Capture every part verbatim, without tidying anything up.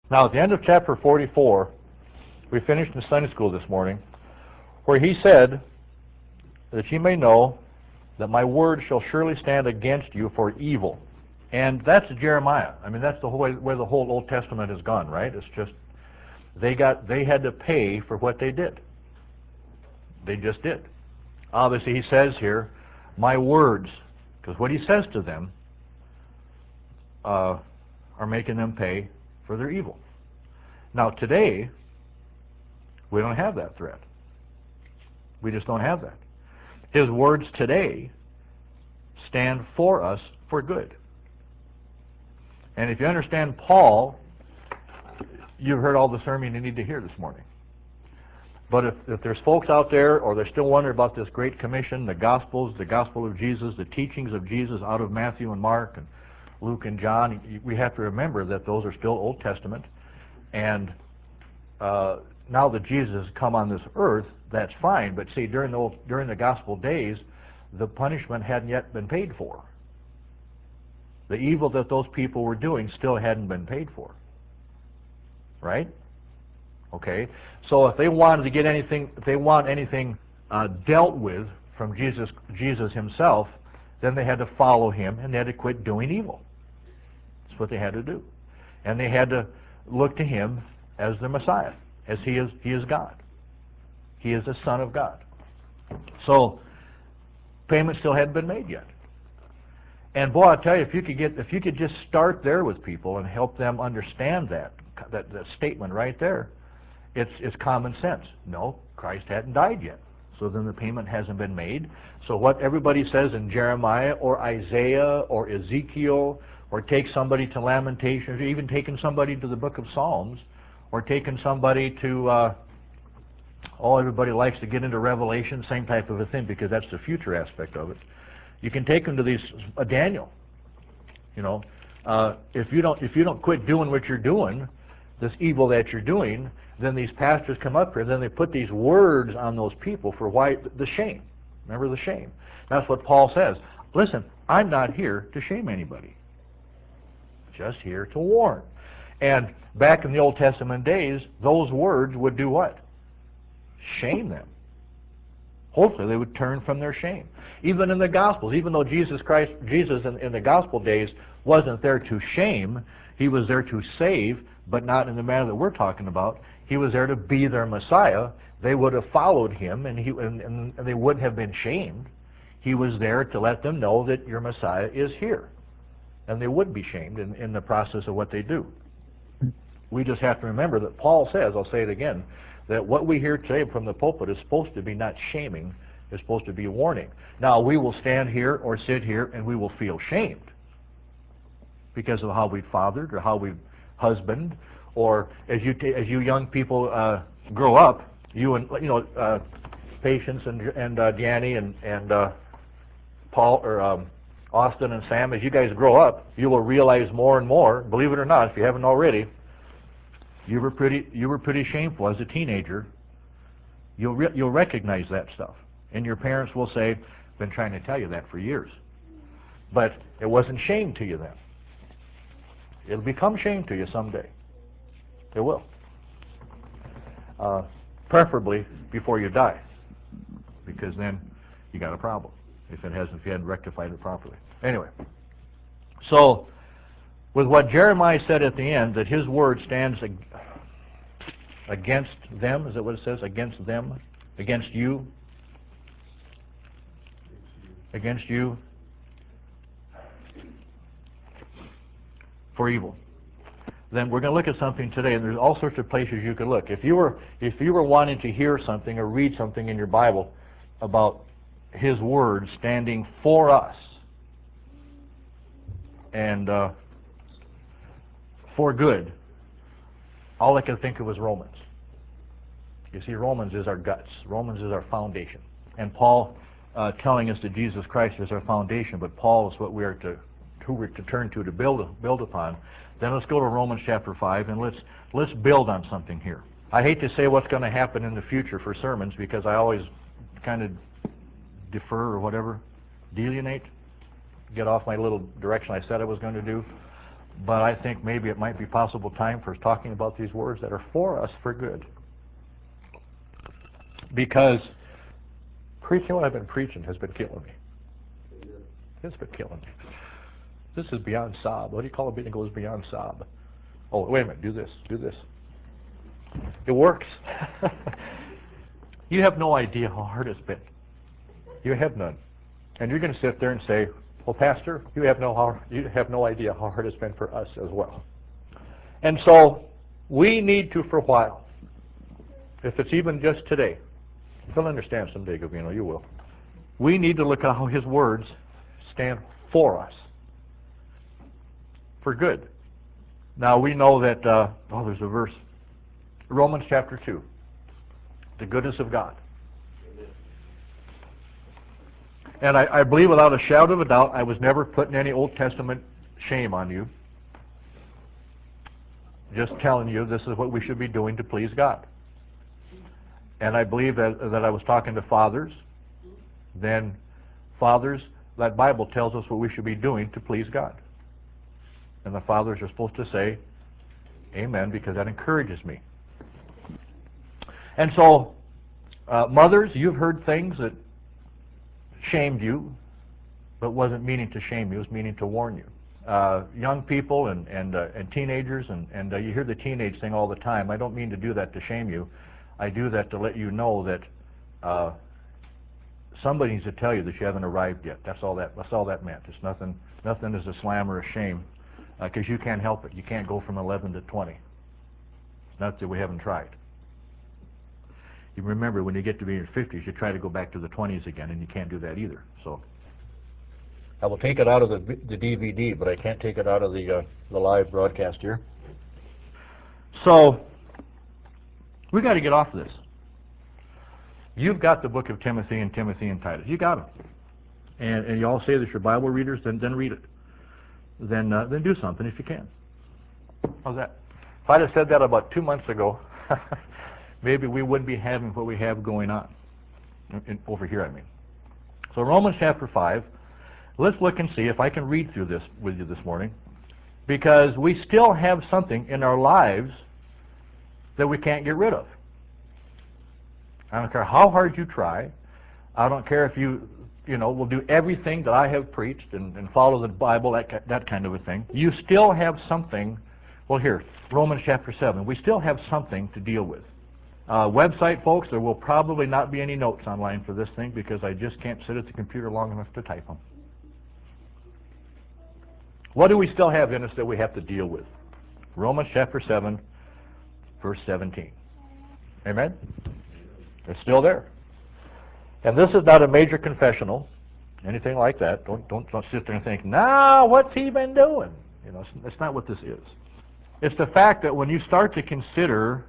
Now, at the end of chapter forty-four, we finished in Sunday school this morning, where he said that ye may know that my word shall surely stand against you for evil. And that's Jeremiah. I mean, that's the whole way, where the whole Old Testament has gone, right? It's just they got they had to pay for what they did. They just did. Obviously, he says here, my words, because what he says to them uh, are making them pay for their evil. Now, today, we don't have that threat. We just don't have that. His words today stand for us for good. And if you understand Paul, you've heard all the sermon you need to hear this morning. But if, if there's folks out there, or they're still wondering about this Great Commission, the Gospels, the Gospel of Jesus, the teachings of Jesus out of Matthew and Mark and Luke and John, we have to remember that those are still Old Testament. And uh, now that Jesus has come on this earth, that's fine. But see, during the, during the Gospel days, the punishment hadn't yet been paid for. The evil that those people were doing still hadn't been paid for. Right? Okay? So if they wanted to get anything, if they want anything uh, dealt with from Jesus, Jesus himself, then they had to follow him and they had to quit doing evil. That's what they had to do. And they had to look to him as the Messiah, as he is, he is God. He is the Son of God. So payment still hadn't been made yet. And boy, I tell you, if you could get, if you could just start there with people and help them understand that, that, that statement right there, it's it's common sense. No, Christ hadn't died yet, so then the payment hasn't been made. So what everybody says in Jeremiah or Isaiah or Ezekiel, or take somebody to Lamentations, or even taking somebody to the Book of Psalms, or taking somebody to uh, oh, everybody likes to get into Revelation, same type of a thing, because that's the future aspect of it. You can take them to these uh, Daniel. You know, uh, if you don't if you don't quit doing what you're doing, this evil that you're doing, then these pastors come up here and then they put these words on those people for why the shame. Remember the shame. That's what Paul says. Listen, I'm not here to shame anybody. Just here to warn. And back in the Old Testament days, those words would do what? Shame them. Hopefully they would turn from their shame. Even in the Gospels, even though Jesus Christ, Jesus in, in the Gospel days wasn't there to shame, he was there to save, but not in the manner that we're talking about. He was there to be their Messiah. They would have followed him, and, he, and, and they wouldn't have been shamed. He was there to let them know that your Messiah is here. And they would be shamed in, in the process of what they do. We just have to remember that Paul says, I'll say it again, that what we hear today from the pulpit is supposed to be not shaming, it's supposed to be warning. Now, we will stand here or sit here and we will feel shamed because of how we fathered or how we husband, or as you t as you young people uh, grow up, you and you know uh, Patience and and uh, Danny and and uh, Paul or um, Austin and Sam, as you guys grow up, you will realize more and more. Believe it or not, if you haven't already, you were pretty you were pretty shameful as a teenager. You'll re you'll recognize that stuff, and your parents will say, "I've been trying to tell you that for years," but it wasn't shame to you then. It'll become shame to you someday. It will. Uh, preferably before you die, because then you got a problem if it hasn't, if you hadn't rectified it properly. Anyway, so with what Jeremiah said at the end, that his word stands ag against them, is that what it says? Against them, against you, against you, for evil. Then we're going to look at something today, and there's all sorts of places you could look. If you were if you were wanting to hear something or read something in your Bible about his word standing for us and uh, for good, all I could think of was Romans. You see, Romans is our guts. Romans is our foundation. And Paul uh, telling us that Jesus Christ is our foundation, but Paul is what we are to who we're to turn to to build build upon. Then let's go to Romans chapter five and let's let's build on something here. I hate to say what's going to happen in the future for sermons, because I always kind of defer or whatever, delineate, get off my little direction I said I was going to do. but I think maybe it might be possible time for us talking about these words that are for us for good. Because preaching what I've been preaching has been killing me. It's been killing me. This is beyond sob. What do you call it? It goes beyond sob. Oh, wait a minute. Do this. Do this. It works. You have no idea how hard it's been. You have none. And you're going to sit there and say, well, Pastor, you have no how, you have no idea how hard it's been for us as well. And so we need to, for a while, if it's even just today, you'll understand someday, Gavino, you will. We need to look at how his words stand for us, for good. Now we know that, uh, oh, there's a verse, Romans chapter two, the goodness of God. And I, I believe without a shadow of a doubt, I was never putting any Old Testament shame on you. Just telling you this is what we should be doing to please God. And I believe that, that I was talking to fathers. Then fathers, that Bible tells us what we should be doing to please God. And the fathers are supposed to say, amen, because that encourages me. And so, uh, mothers, you've heard things that shamed you, but wasn't meaning to shame you, it was meaning to warn you. Uh, young people and and, uh, and teenagers, and, and uh, you hear the teenage thing all the time. I don't mean to do that to shame you. I do that to let you know that uh, somebody needs to tell you that you haven't arrived yet. That's all that. That's all that meant. It's nothing. Nothing is a slam or a shame, because uh, you can't help it. You can't go from eleven to twenty. It's not that we haven't tried. You remember, when you get to be in your fifties, you try to go back to the twenties again, and you can't do that either. So I will take it out of the, the D V D, but I can't take it out of the, uh, the live broadcast here. So we got to get off this. You've got the book of Timothy and Timothy and Titus. You got them. And, and you all say that you're Bible readers, then, then read it. Then, uh, then do something if you can. How's that? If I'd have said that about two months ago, maybe we wouldn't be having what we have going on. In, in, over here, I mean. So Romans chapter five, let's look and see if I can read through this with you this morning, because we still have something in our lives that we can't get rid of. I don't care how hard you try. I don't care if you, you know, will do everything that I have preached and, and follow the Bible, that, that kind of a thing. You still have something. Well, here, Romans chapter seven, we still have something to deal with. Uh, website folks, there will probably not be any notes online for this thing, because I just can't sit at the computer long enough to type them. What do we still have in us that we have to deal with? Romans chapter seven, verse seventeen. Amen? It's still there. And this is not a major confessional, anything like that. Don't, don't, don't sit there and think, nah, what's he been doing? You know, it's, it's not what this is. It's the fact that when you start to consider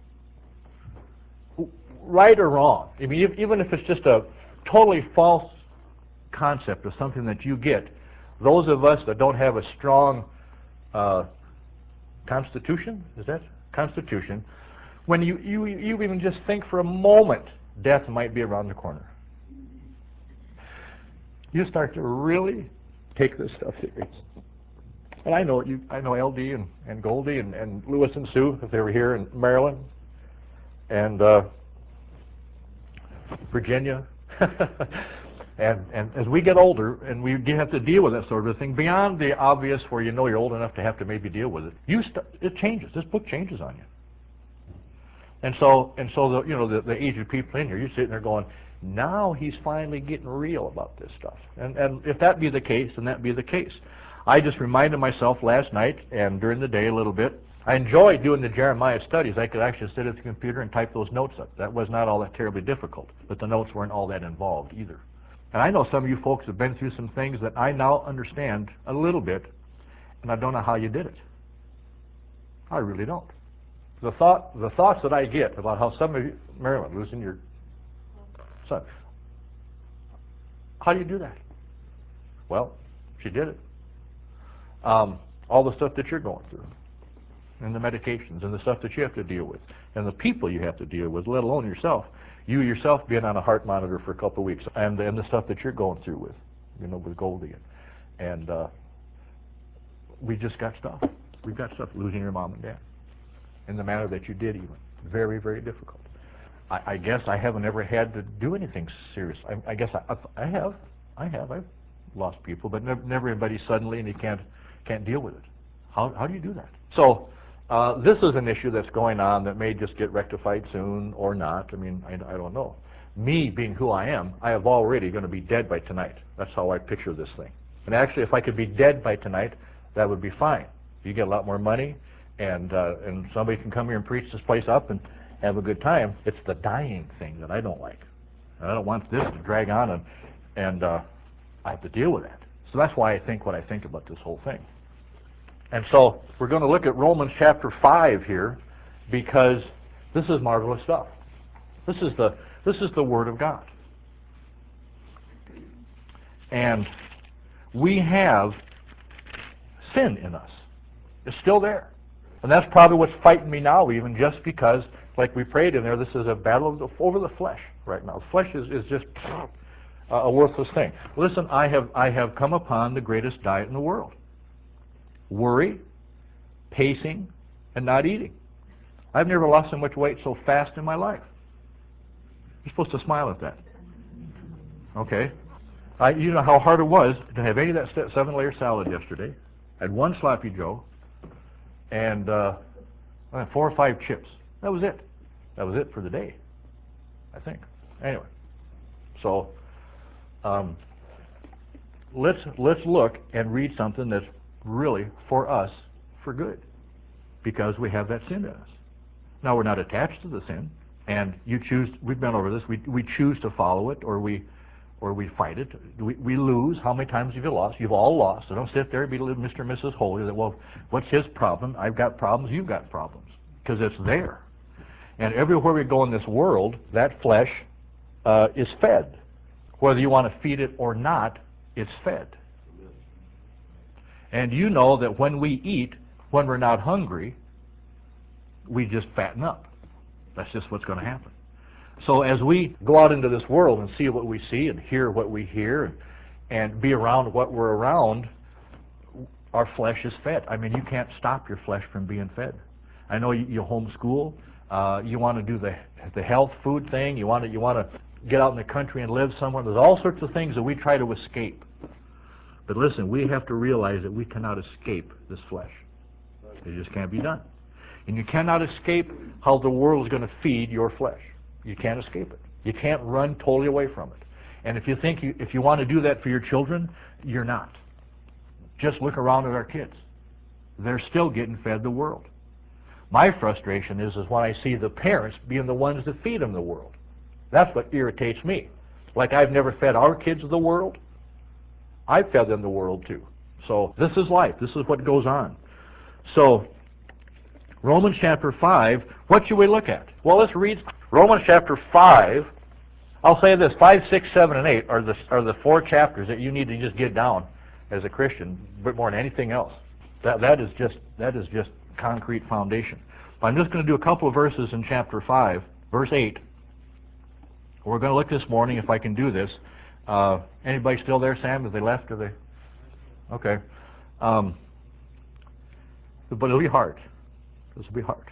right or wrong, I mean, even if it's just a totally false concept of something that you get, those of us that don't have a strong uh, constitution, is that constitution, when you, you, you even just think for a moment death might be around the corner, you start to really take this stuff serious. And I know you, I know L D and, and Goldie and, and Lewis and Sue, if they were here in Maryland, and uh, Virginia. and, and as we get older and we have to deal with that sort of thing, beyond the obvious where you know you're old enough to have to maybe deal with it, you st- it changes. This book changes on you. And so, and so the, you know, the, the aged people in here, you're sitting there going, now he's finally getting real about this stuff. And, and if that be the case, then that be the case. I just reminded myself last night and during the day a little bit, I enjoyed doing the Jeremiah studies. I could actually sit at the computer and type those notes up. That was not all that terribly difficult, but the notes weren't all that involved either. And I know some of you folks have been through some things that I now understand a little bit, and I don't know how you did it. I really don't. The thought, the thoughts that I get about how some of you, Marilyn, losing your son, how do you do that? Well, she did it. Um, all the stuff that you're going through, and the medications, and the stuff that you have to deal with, and the people you have to deal with, let alone yourself. You yourself being on a heart monitor for a couple of weeks, and, and the stuff that you're going through with, you know, with Goldie. And uh, we just got stuff. We've got stuff. Losing your mom and dad in the manner that you did, even. Very, very difficult. I, I guess I haven't ever had to do anything serious. I, I guess I, I have. I have. I've lost people, but never, never anybody suddenly, and you can't can't deal with it. How how do you do that? So uh, this is an issue that's going on that may just get rectified soon or not. I mean, I, I don't know. Me being who I am, I am already going to be dead by tonight. That's how I picture this thing. And actually, if I could be dead by tonight, that would be fine. You get a lot more money, and uh, and somebody can come here and preach this place up and have a good time. It's the dying thing that I don't like. I don't want this to drag on, and and uh, I have to deal with that. So that's why I think what I think about this whole thing. And so we're going to look at Romans chapter five here, because this is marvelous stuff. This is the this is the Word of God. And we have sin in us. It's still there. And that's probably what's fighting me now, even just because, like we prayed in there, this is a battle of the, over the flesh right now. Flesh is, is just uh, a worthless thing. Listen, I have I have come upon the greatest diet in the world. Worry, pacing, and not eating. I've never lost so much weight so fast in my life. You're supposed to smile at that. Okay? I, you know how hard it was to have any of that seven-layer salad yesterday. I had one Sloppy Joe and uh, four or five chips. That was it. That was it for the day, I think. Anyway, so um, let's let's look and read something that's really for us for good, because we have that sin in us. Now, we're not attached to the sin, and you choose. We've been over this. We we choose to follow it, or we or we fight it. We, we lose. How many times have you lost? You've all lost. So don't sit there and be Mister and Missus Holy. That, well, what's his problem? I've got problems. You've got problems, because it's there. And everywhere we go in this world, that flesh uh, is fed. Whether you want to feed it or not, it's fed. And you know that when we eat, when we're not hungry, we just fatten up. That's just what's going to happen. So as we go out into this world and see what we see and hear what we hear and, and be around what we're around, our flesh is fed. I mean, you can't stop your flesh from being fed. I know you, you homeschool. Uh, you want to do the the health food thing. You want to you want to get out in the country and live somewhere. There's all sorts of things that we try to escape. But listen, we have to realize that we cannot escape this flesh. It just can't be done. And you cannot escape how the world is going to feed your flesh. You can't escape it. You can't run totally away from it. And if you think you, if you want to do that for your children, you're not. Just look around at our kids. They're still getting fed the world. My frustration is, is when I see the parents being the ones that feed them the world. That's what irritates me. Like I've never fed our kids the world. I've fed them the world too. So this is life. This is what goes on. So Romans chapter five, what should we look at? Well, let's read Romans chapter five. I'll say this, five, six, seven, and eight are the, are the four chapters that you need to just get down as a Christian, but more than anything else. That, that is just that is just concrete foundation. But I'm just going to do a couple of verses in chapter five, verse eight. We're going to look this morning, if I can do this. Uh, anybody still there, Sam? Have they left? Are they? Okay. Um, but it'll be hard. This will be hard.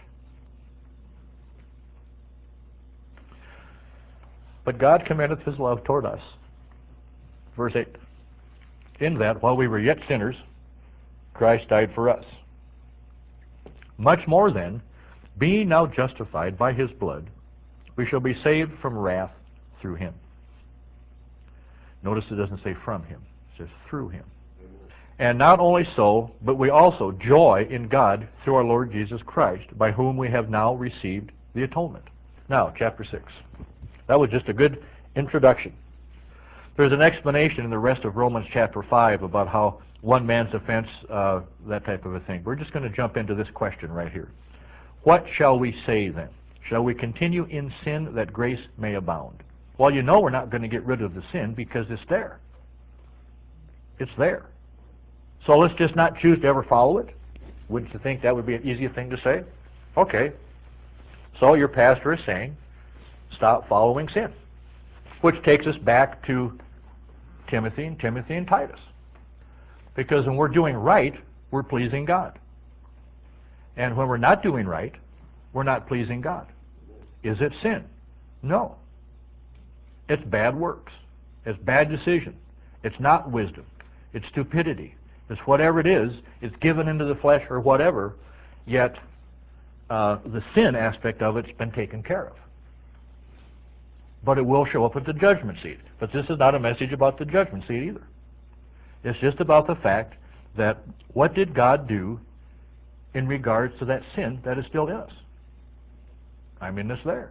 But God commendeth his love toward us. Verse eight. In that, while we were yet sinners, Christ died for us. Much more then, being now justified by his blood, we shall be saved from wrath through him. Notice it doesn't say from him. It says through him. And not only so, but we also joy in God through our Lord Jesus Christ, by whom we have now received the atonement. Now, chapter six. That was just a good introduction. There's an explanation in the rest of Romans chapter five about how one man's offense, uh, that type of a thing. We're just going to jump into this question right here. What shall we say then? Shall we continue in sin that grace may abound? Well, you know we're not going to get rid of the sin because it's there. It's there. So let's just not choose to ever follow it? Wouldn't you think that would be an easy thing to say? Okay. So your pastor is saying, stop following sin. Which takes us back to Timothy and Timothy and Titus. Because when we're doing right, we're pleasing God. And when we're not doing right, we're not pleasing God. Is it sin? No. It's bad works. It's bad decision. It's not wisdom. It's stupidity. It's whatever it is. It's given into the flesh or whatever, yet uh, the sin aspect of it's been taken care of. But it will show up at the judgment seat. But this is not a message about the judgment seat either. It's just about the fact that what did God do in regards to that sin that is still in us? I mean, it's there.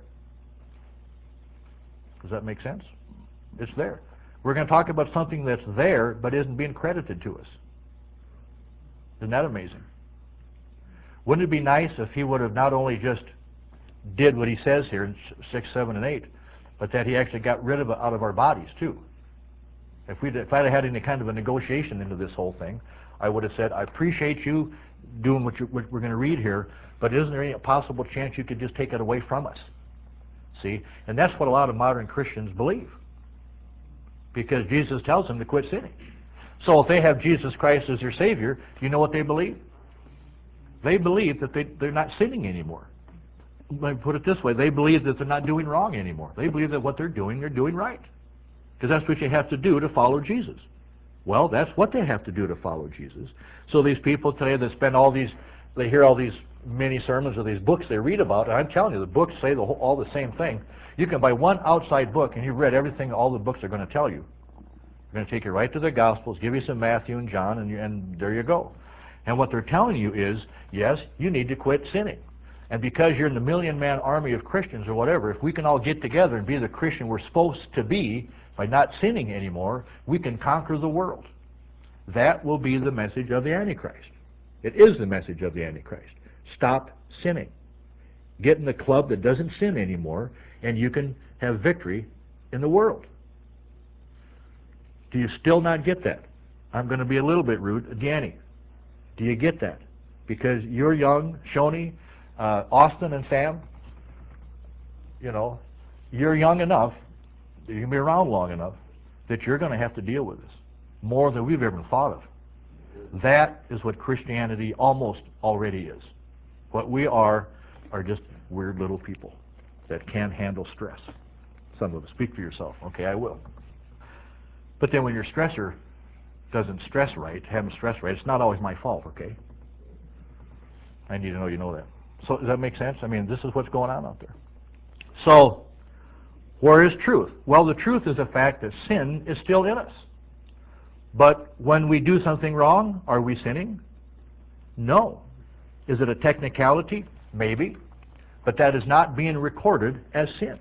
Does that make sense? It's there. We're going to talk about something that's there but isn't being credited to us. Isn't that amazing? Wouldn't it be nice if he would have not only just did what he says here in six, seven, and eight, but that he actually got rid of it out of our bodies too? If we if I'd had any kind of a negotiation into this whole thing, I would have said, I appreciate you doing what, you, what we're going to read here, but isn't there any possible chance you could just take it away from us? See? And that's what a lot of modern Christians believe, because Jesus tells them to quit sinning. So if they have Jesus Christ as their Savior, you know what they believe? They believe that they, they're not sinning anymore. Let me put it this way. They believe that they're not doing wrong anymore. They believe that what they're doing, they're doing right. Because that's what you have to do to follow Jesus. Well, that's what they have to do to follow Jesus. So these people today that spend all these, they hear all these mini sermons or these books they read about, and I'm telling you, the books say the whole, all the same thing. You can buy one outside book and you've read everything all the books are going to tell you. They're going to take you right to the Gospels, give you some Matthew and John, and, you, and there you go. And what they're telling you is, yes, you need to quit sinning. And because you're in the million-man army of Christians or whatever, if we can all get together and be the Christian we're supposed to be by not sinning anymore, we can conquer the world. That will be the message of the Antichrist. It is the message of the Antichrist. Stop sinning. Get in the club that doesn't sin anymore, and you can have victory in the world. Do you still not get that? I'm going to be a little bit rude. Danny, do you get that? Because you're young, Shoni, uh, Austin, and Sam, you know, you're young enough, you can be around long enough, that you're going to have to deal with this more than we've ever thought of. That is what Christianity almost already is. What we are are just weird little people that can't handle stress. Some of us. Speak for yourself. Okay, I will. But then when your stressor doesn't stress right, having stress right, it's not always my fault, okay? I need to know you know that. So does that make sense? I mean, this is what's going on out there. So, where is truth? Well, the truth is the fact that sin is still in us. But when we do something wrong, are we sinning? No. Is it a technicality? Maybe. But that is not being recorded as sin.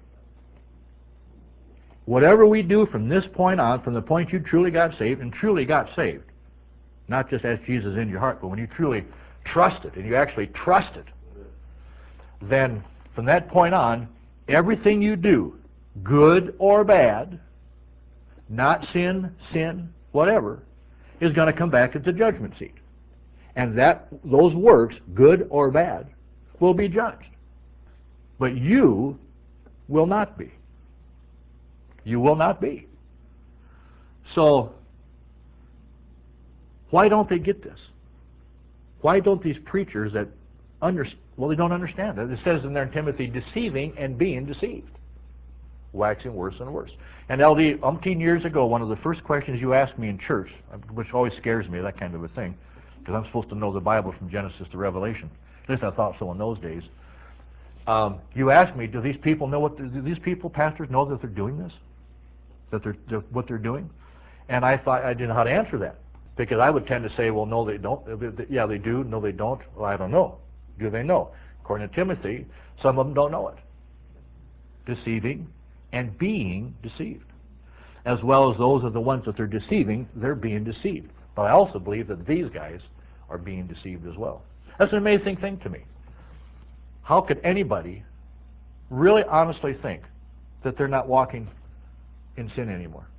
Whatever we do from this point on, from the point you truly got saved, and truly got saved, not just as Jesus in your heart, but when you truly trusted, and you actually trusted, then from that point on, everything you do, good or bad, not sin, sin, whatever, is going to come back at the judgment seat. And that those works, good or bad, will be judged. But you will not be. You will not be. So, why don't they get this? Why don't these preachers that understand, well, they don't understand it. It says in there in Timothy, deceiving and being deceived. Waxing worse and worse. And L D, umpteen years ago, one of the first questions you asked me in church, which always scares me, that kind of a thing, because I'm supposed to know the Bible from Genesis to Revelation. At least I thought so in those days. Um, you asked me, do these people know what, do these people, pastors, know that they're doing this? That they're, they're what they're doing? And I thought I didn't know how to answer that, because I would tend to say, well, no, they don't. Yeah, they do. No, they don't. Well, I don't know. Do they know? According to Timothy, some of them don't know it. Deceiving and being deceived. As well as those are the ones that they're deceiving, they're being deceived. But I also believe that these guys are being deceived as well. That's an amazing thing to me. How could anybody really honestly think that they're not walking in sin anymore?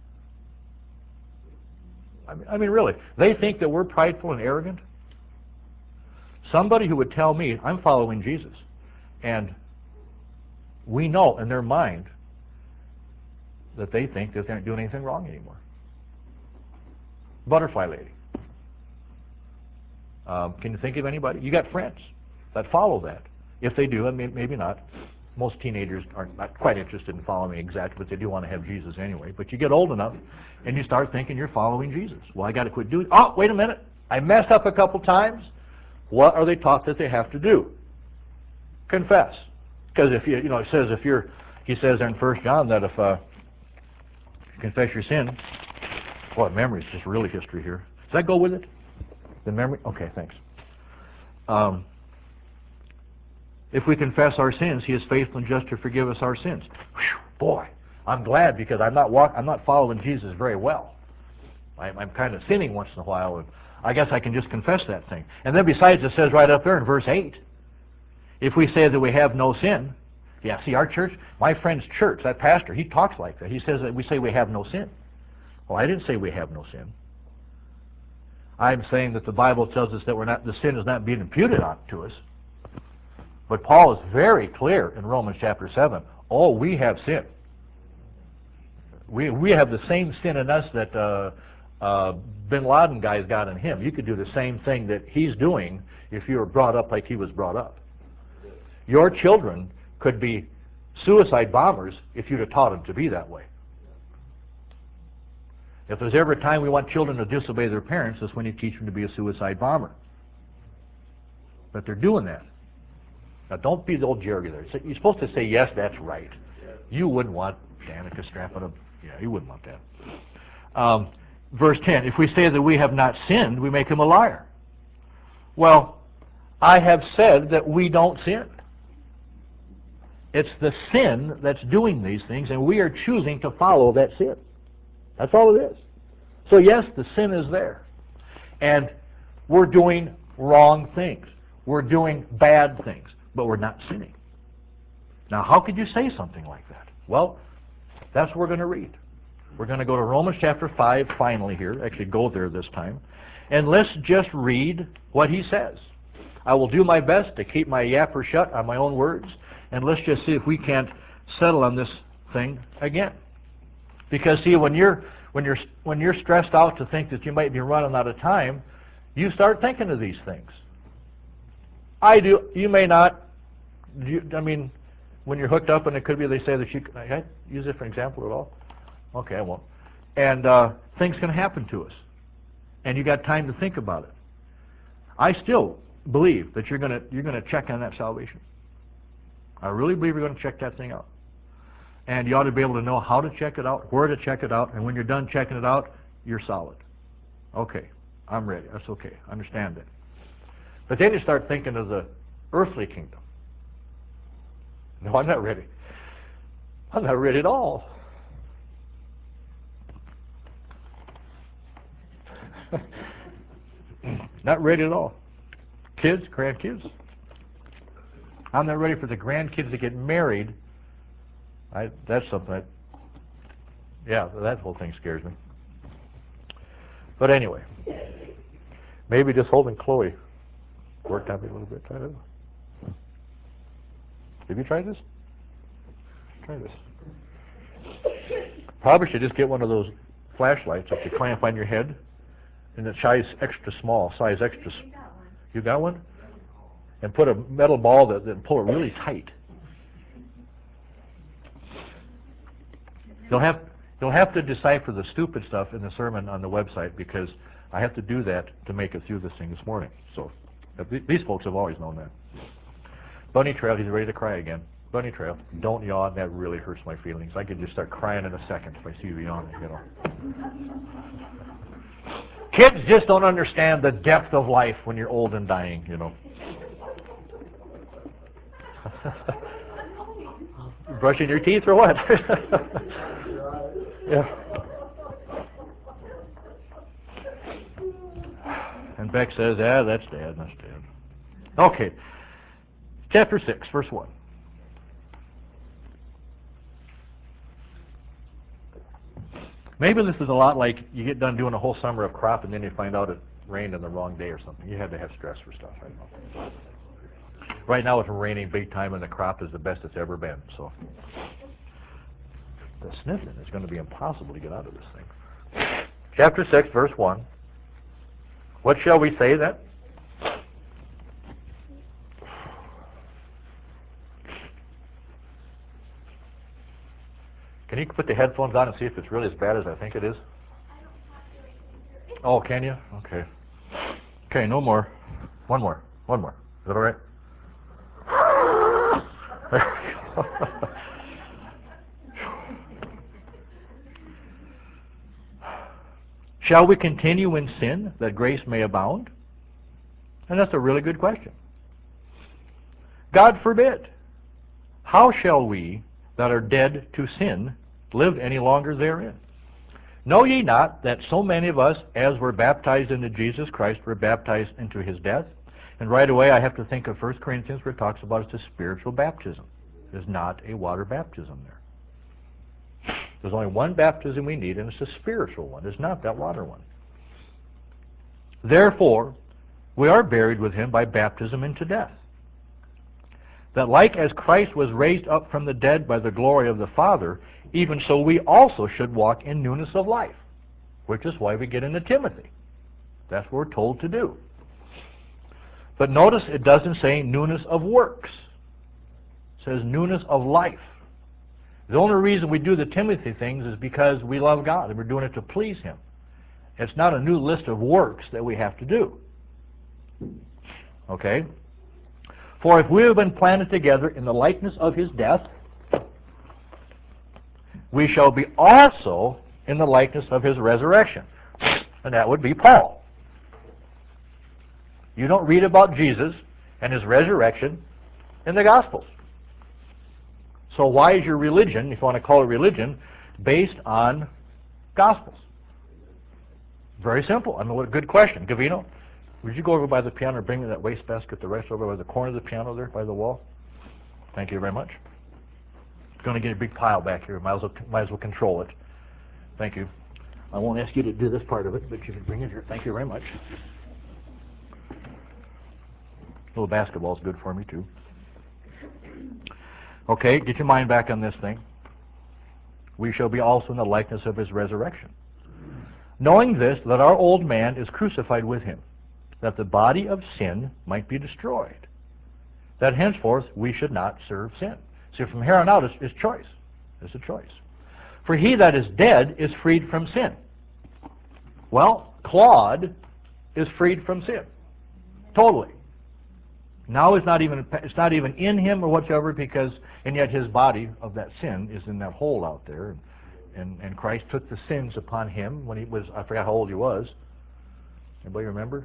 I mean, I mean, really, they think that we're prideful and arrogant? Somebody who would tell me, I'm following Jesus, and we know in their mind that they think that they aren't doing anything wrong anymore. Butterfly lady. Um, can you think of anybody? You got friends that follow that. If they do, I mean, maybe not. Most teenagers are not quite interested in following exactly, but they do want to have Jesus anyway. But you get old enough, and you start thinking you're following Jesus. Well, I got to quit doing. Oh, wait a minute! I messed up a couple times. What are they taught that they have to do? Confess. Because if you, you know, it says if you're, he says in First John that if uh, you confess your sin, boy, memory is just really history here. Does that go with it? The memory? Okay, thanks. Um, if we confess our sins, He is faithful and just to forgive us our sins. Whew, boy, I'm glad because I'm not walk, I'm not following Jesus very well. I'm, I'm kind of sinning once in a while, and I guess I can just confess that thing. And then besides, it says right up there in verse eight, if we say that we have no sin, yeah, see, our church, my friend's church, that pastor, he talks like that. He says that we say we have no sin. Well, I didn't say we have no sin. I'm saying that the Bible tells us that we're not, the sin is not being imputed on to us. But Paul is very clear in Romans chapter seven. Oh, we have sin. We we have the same sin in us that uh, uh, Bin Laden guy's got in him. You could do the same thing that he's doing if you were brought up like he was brought up. Your children could be suicide bombers if you'd have taught them to be that way. If there's ever a time we want children to disobey their parents, it's when you teach them to be a suicide bomber. But they're doing that. Now, don't be the old Jerry there. You're supposed to say, yes, that's right. You wouldn't want Danica strapping a... Yeah, you wouldn't want that. Um, verse ten, if we say that we have not sinned, we make him a liar. Well, I have said that we don't sin. It's the sin that's doing these things, and we are choosing to follow that sin. That's all it is. So yes, the sin is there. And we're doing wrong things. We're doing bad things, but we're not sinning. Now, how could you say something like that? Well, that's what we're going to read. We're going to go to Romans chapter five finally here. Actually, go there this time. And let's just read what he says. I will do my best to keep my yapper shut on my own words, and let's just see if we can't settle on this thing again. Because see, when you're when you're when you're stressed out to think that you might be running out of time, you start thinking of these things. I do. You may not. You, I mean, when you're hooked up, and it could be they say that you. Can I use it for an example at all? Okay, I won't. And uh, things can happen to us, and you got time to think about it. I still believe that you're gonna you're gonna check on that salvation. I really believe you're going to check that thing out. And you ought to be able to know how to check it out, where to check it out, and when you're done checking it out, you're solid. Okay, I'm ready. That's okay. I understand that. But then you start thinking of the earthly kingdom. No, I'm not ready. I'm not ready at all. Not ready at all. Kids, grandkids. I'm not ready for the grandkids to get married. I, that's something that, yeah, that whole thing scares me. But anyway, maybe just holding Chloe worked on me a little bit. Try that. Have you tried this? Try this. Probably should just get one of those flashlights that you clamp on your head, and the size extra small, size extra. You got one. You got one? And put a metal ball that, that pull it really tight. You'll have you'll have to decipher the stupid stuff in the sermon on the website because I have to do that to make it through this thing this morning. So these folks have always known that. Bunny Trail, he's ready to cry again. Bunny Trail, don't yawn. That really hurts my feelings. I could just start crying in a second if I see you yawning. You know. Kids just don't understand the depth of life when you're old and dying. You know. Brushing your teeth or what? Yeah. And Beck says, "Ah, that's Dad. That's Dad." Okay. Chapter six, verse one. Maybe this is a lot like you get done doing a whole summer of crop and then you find out it rained on the wrong day or something. You had to have stress for stuff. I know. Right now it's raining big time and the crop is the best it's ever been. So the sniffing is going to be impossible to get out of this thing. Chapter six, verse one. What shall we say then? Can you put the headphones on and see if it's really as bad as I think it is? Oh, can you? Okay. Okay, no more. One more. One more. Is that all right? Shall we continue in sin that grace may abound? And that's a really good question. God forbid. How shall we that are dead to sin live any longer therein? Know ye not that so many of us, as were baptized into Jesus Christ, were baptized into his death? And right away I have to think of First Corinthians, where it talks about it's a spiritual baptism. There's not a water baptism there. There's only one baptism we need, and it's a spiritual one. It's not that water one. Therefore, we are buried with him by baptism into death, that like as Christ was raised up from the dead by the glory of the Father, even so we also should walk in newness of life, which is why we get into Timothy. That's what we're told to do. But notice it doesn't say newness of works. It says newness of life. The only reason we do the Timothy things is because we love God and we're doing it to please him. It's not a new list of works that we have to do. Okay? For if we have been planted together in the likeness of his death, we shall be also in the likeness of his resurrection. And that would be Paul. You don't read about Jesus and his resurrection in the Gospels. So why is your religion, if you want to call it religion, based on Gospels? Very simple. I mean, what a good question. Gavino, would you go over by the piano and bring me that wastebasket, the rest over by the corner of the piano there, by the wall? Thank you very much. It's going to get a big pile back here. Might as well, might as well control it. Thank you. I won't ask you to do this part of it, but you can bring it here. Thank you very much. A little basketball is good for me, too. Okay, get your mind back on this thing. We shall be also in the likeness of his resurrection. Knowing this, that our old man is crucified with him, that the body of sin might be destroyed, that henceforth we should not serve sin. See, from here on out, it's, it's choice. It's a choice. For he that is dead is freed from sin. Well, Claude is freed from sin. Totally. Now it's not even it's not even in him or whatsoever, because and yet his body of that sin is in that hole out there, and and, and Christ took the sins upon him when he was, I forgot how old he was. Anybody remember?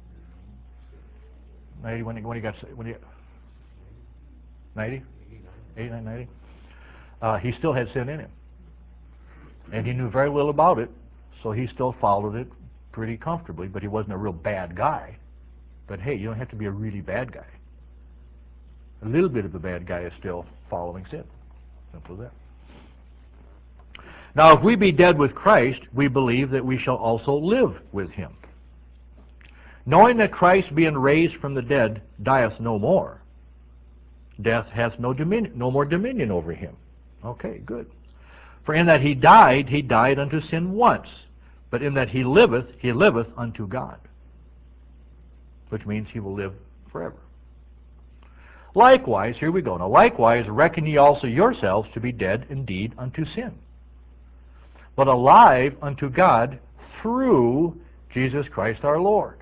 ninety when he when he got when he ninety, eighty-nine, ninety. Uh, he still had sin in him, and he knew very little about it, so he still followed it pretty comfortably. But he wasn't a real bad guy. But hey, you don't have to be a really bad guy. A little bit of a bad guy is still following sin. Simple as that. Now, if we be dead with Christ, we believe that we shall also live with him. Knowing that Christ, being raised from the dead, dieth no more, death hath no dominion, no more dominion over him. Okay, good. For in that he died, he died unto sin once, but in that he liveth, he liveth unto God. Which means he will live forever. Likewise, here we go. Now, likewise, reckon ye also yourselves to be dead indeed unto sin, but alive unto God through Jesus Christ our Lord.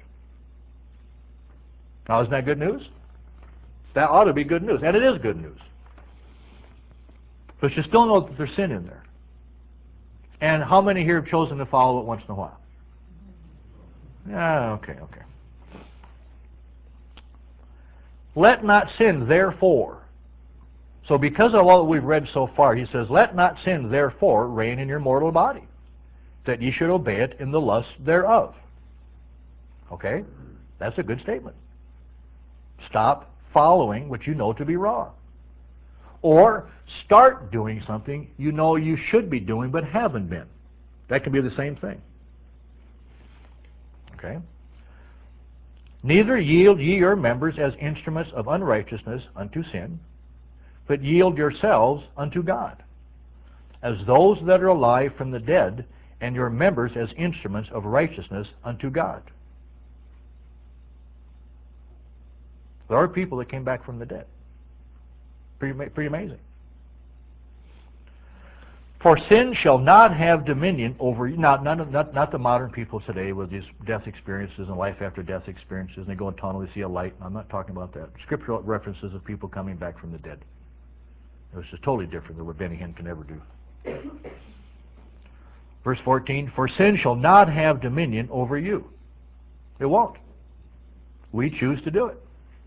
Now, isn't that good news? That ought to be good news, and it is good news. But you still know that there's sin in there. And how many here have chosen to follow it once in a while? Yeah, okay, okay. Let not sin, therefore. So because of all that we've read so far, he says, let not sin, therefore, reign in your mortal body, that ye should obey it in the lust thereof. Okay? That's a good statement. Stop following what you know to be wrong. Or start doing something you know you should be doing but haven't been. That can be the same thing. Okay? Neither yield ye your members as instruments of unrighteousness unto sin, but yield yourselves unto God, as those that are alive from the dead, and your members as instruments of righteousness unto God. There are people that came back from the dead. Pretty, pretty amazing. For sin shall not have dominion over you. Not, not, not, not the modern people today with these death experiences and life after death experiences, and they go in tunnel, they see a light. I'm not talking about that. Scriptural references of people coming back from the dead. It's just totally different than what Benny Hinn can ever do. Verse fourteen, for sin shall not have dominion over you. It won't. We choose to do it.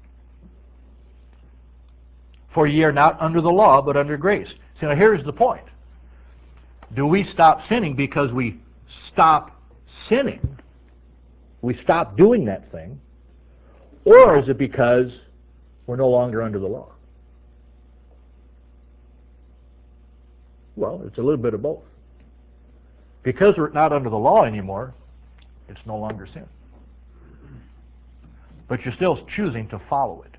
For ye are not under the law, but under grace. See, now here's the point. Do we stop sinning because we stop sinning? We stop doing that thing? Or is it because we're no longer under the law? Well, it's a little bit of both. Because we're not under the law anymore, it's no longer sin. But you're still choosing to follow it.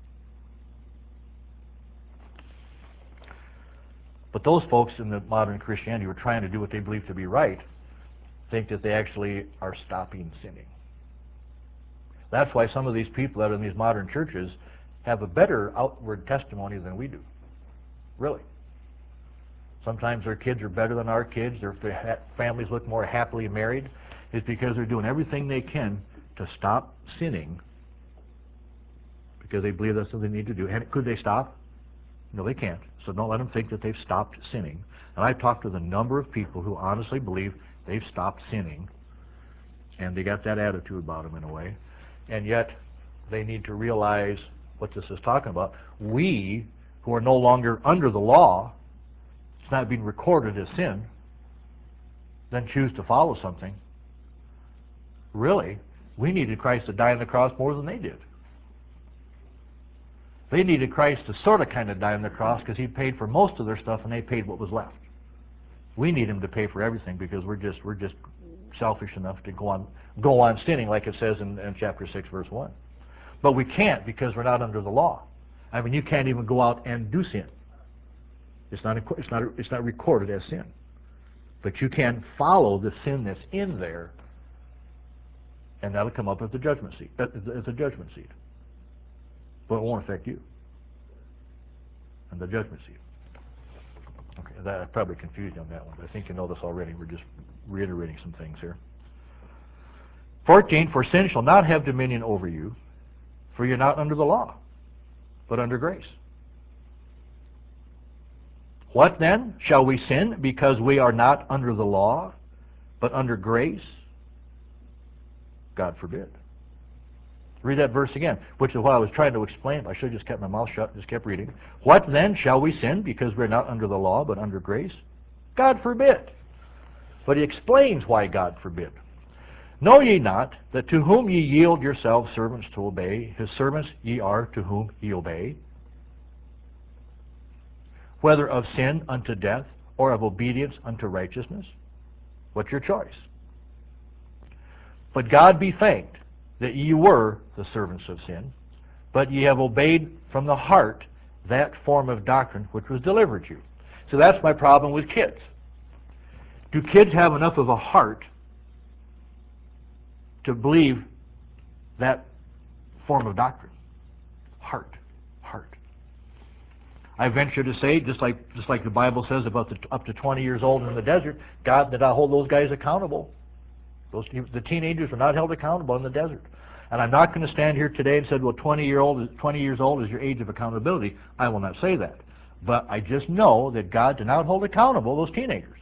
But those folks in the modern Christianity who are trying to do what they believe to be right think that they actually are stopping sinning. That's why some of these people that are in these modern churches have a better outward testimony than we do. Really. Sometimes their kids are better than our kids, their families look more happily married. It's because they're doing everything they can to stop sinning because they believe that's what they need to do. And could they stop? No, they can't. So don't let them think that they've stopped sinning. And I've talked with a number of people who honestly believe they've stopped sinning, and they got that attitude about them in a way. And yet, they need to realize what this is talking about. We, who are no longer under the law, it's not being recorded as sin, then choose to follow something. Really, we needed Christ to die on the cross more than they did. They needed Christ to sort of kind of die on the cross because he paid for most of their stuff and they paid what was left. We need him to pay for everything because we're just we're just selfish enough to go on go on sinning, like it says in, in chapter six, verse one. But we can't because we're not under the law. I mean, you can't even go out and do sin. It's not it's not it's not recorded as sin. But you can follow the sin that's in there, and that'll come up at the judgment seat. At the judgment seat. But it won't affect you and the judgment seat. Okay, that I probably confused you on that one, but I think you know this already. We're just reiterating some things here. fourteen, for sin shall not have dominion over you, for you're not under the law, but under grace. What then? Shall we sin because we are not under the law, but under grace? God forbid. Read that verse again, which is what I was trying to explain. I should have just kept my mouth shut and just kept reading. What then? Shall we sin because we're not under the law, but under grace? God forbid. But he explains why God forbid. Know ye not that to whom ye yield yourselves servants to obey, his servants ye are to whom ye obey? Whether of sin unto death, or of obedience unto righteousness? What's your choice? But God be thanked that ye were the servants of sin, but ye have obeyed from the heart that form of doctrine which was delivered you. So that's my problem with kids. Do kids have enough of a heart to believe that form of doctrine? Heart. Heart. I venture to say, just like just like the Bible says about the up to twenty years old in the desert, God did not hold those guys accountable. Those, the teenagers were not held accountable in the desert. And I'm not going to stand here today and say, well, twenty year old, twenty years old is your age of accountability. I will not say that. But I just know that God did not hold accountable those teenagers.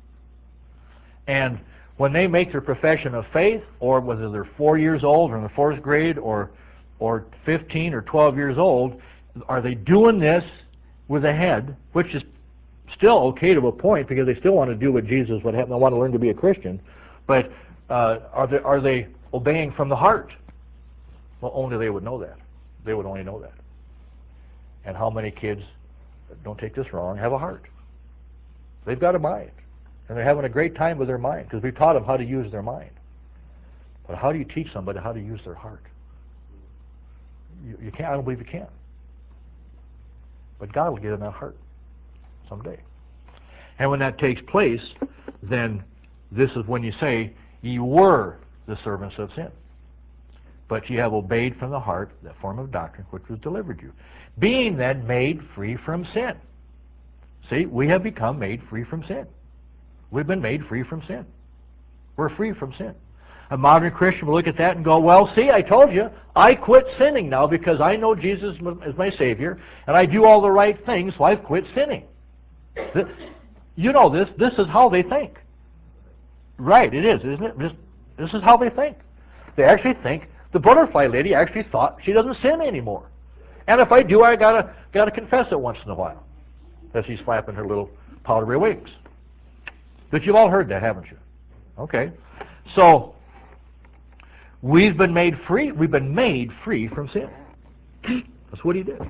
And when they make their profession of faith, or whether they're four years old or in the fourth grade or or fifteen or twelve years old, are they doing this with a head, which is still okay to a point because they still want to do what Jesus would have. They want to learn to be a Christian. But uh, are they are they obeying from the heart? Well, only they would know that. They would only know that. And how many kids, don't take this wrong, have a heart? They've got a mind. And they're having a great time with their mind because we taught them how to use their mind. But how do you teach somebody how to use their heart? You, you can't. I don't believe you can. But God will give them that heart someday. And when that takes place, then this is when you say, ye were the servants of sin, but ye have obeyed from the heart that form of doctrine which was delivered you, being then made free from sin. See, we have become made free from sin. We've been made free from sin. We're free from sin. A modern Christian will look at that and go, well, see, I told you, I quit sinning now because I know Jesus is my Savior, and I do all the right things, so I've quit sinning. You know this. This is how they think. Right, it is, isn't it? This, this is how they think. They actually think the butterfly lady actually thought she doesn't sin anymore. And if I do, I gotta gotta confess it once in a while, as she's flapping her little powdery wings. But you've all heard that, haven't you? Okay. So we've been made free. We've been made free from sin. That's what he did.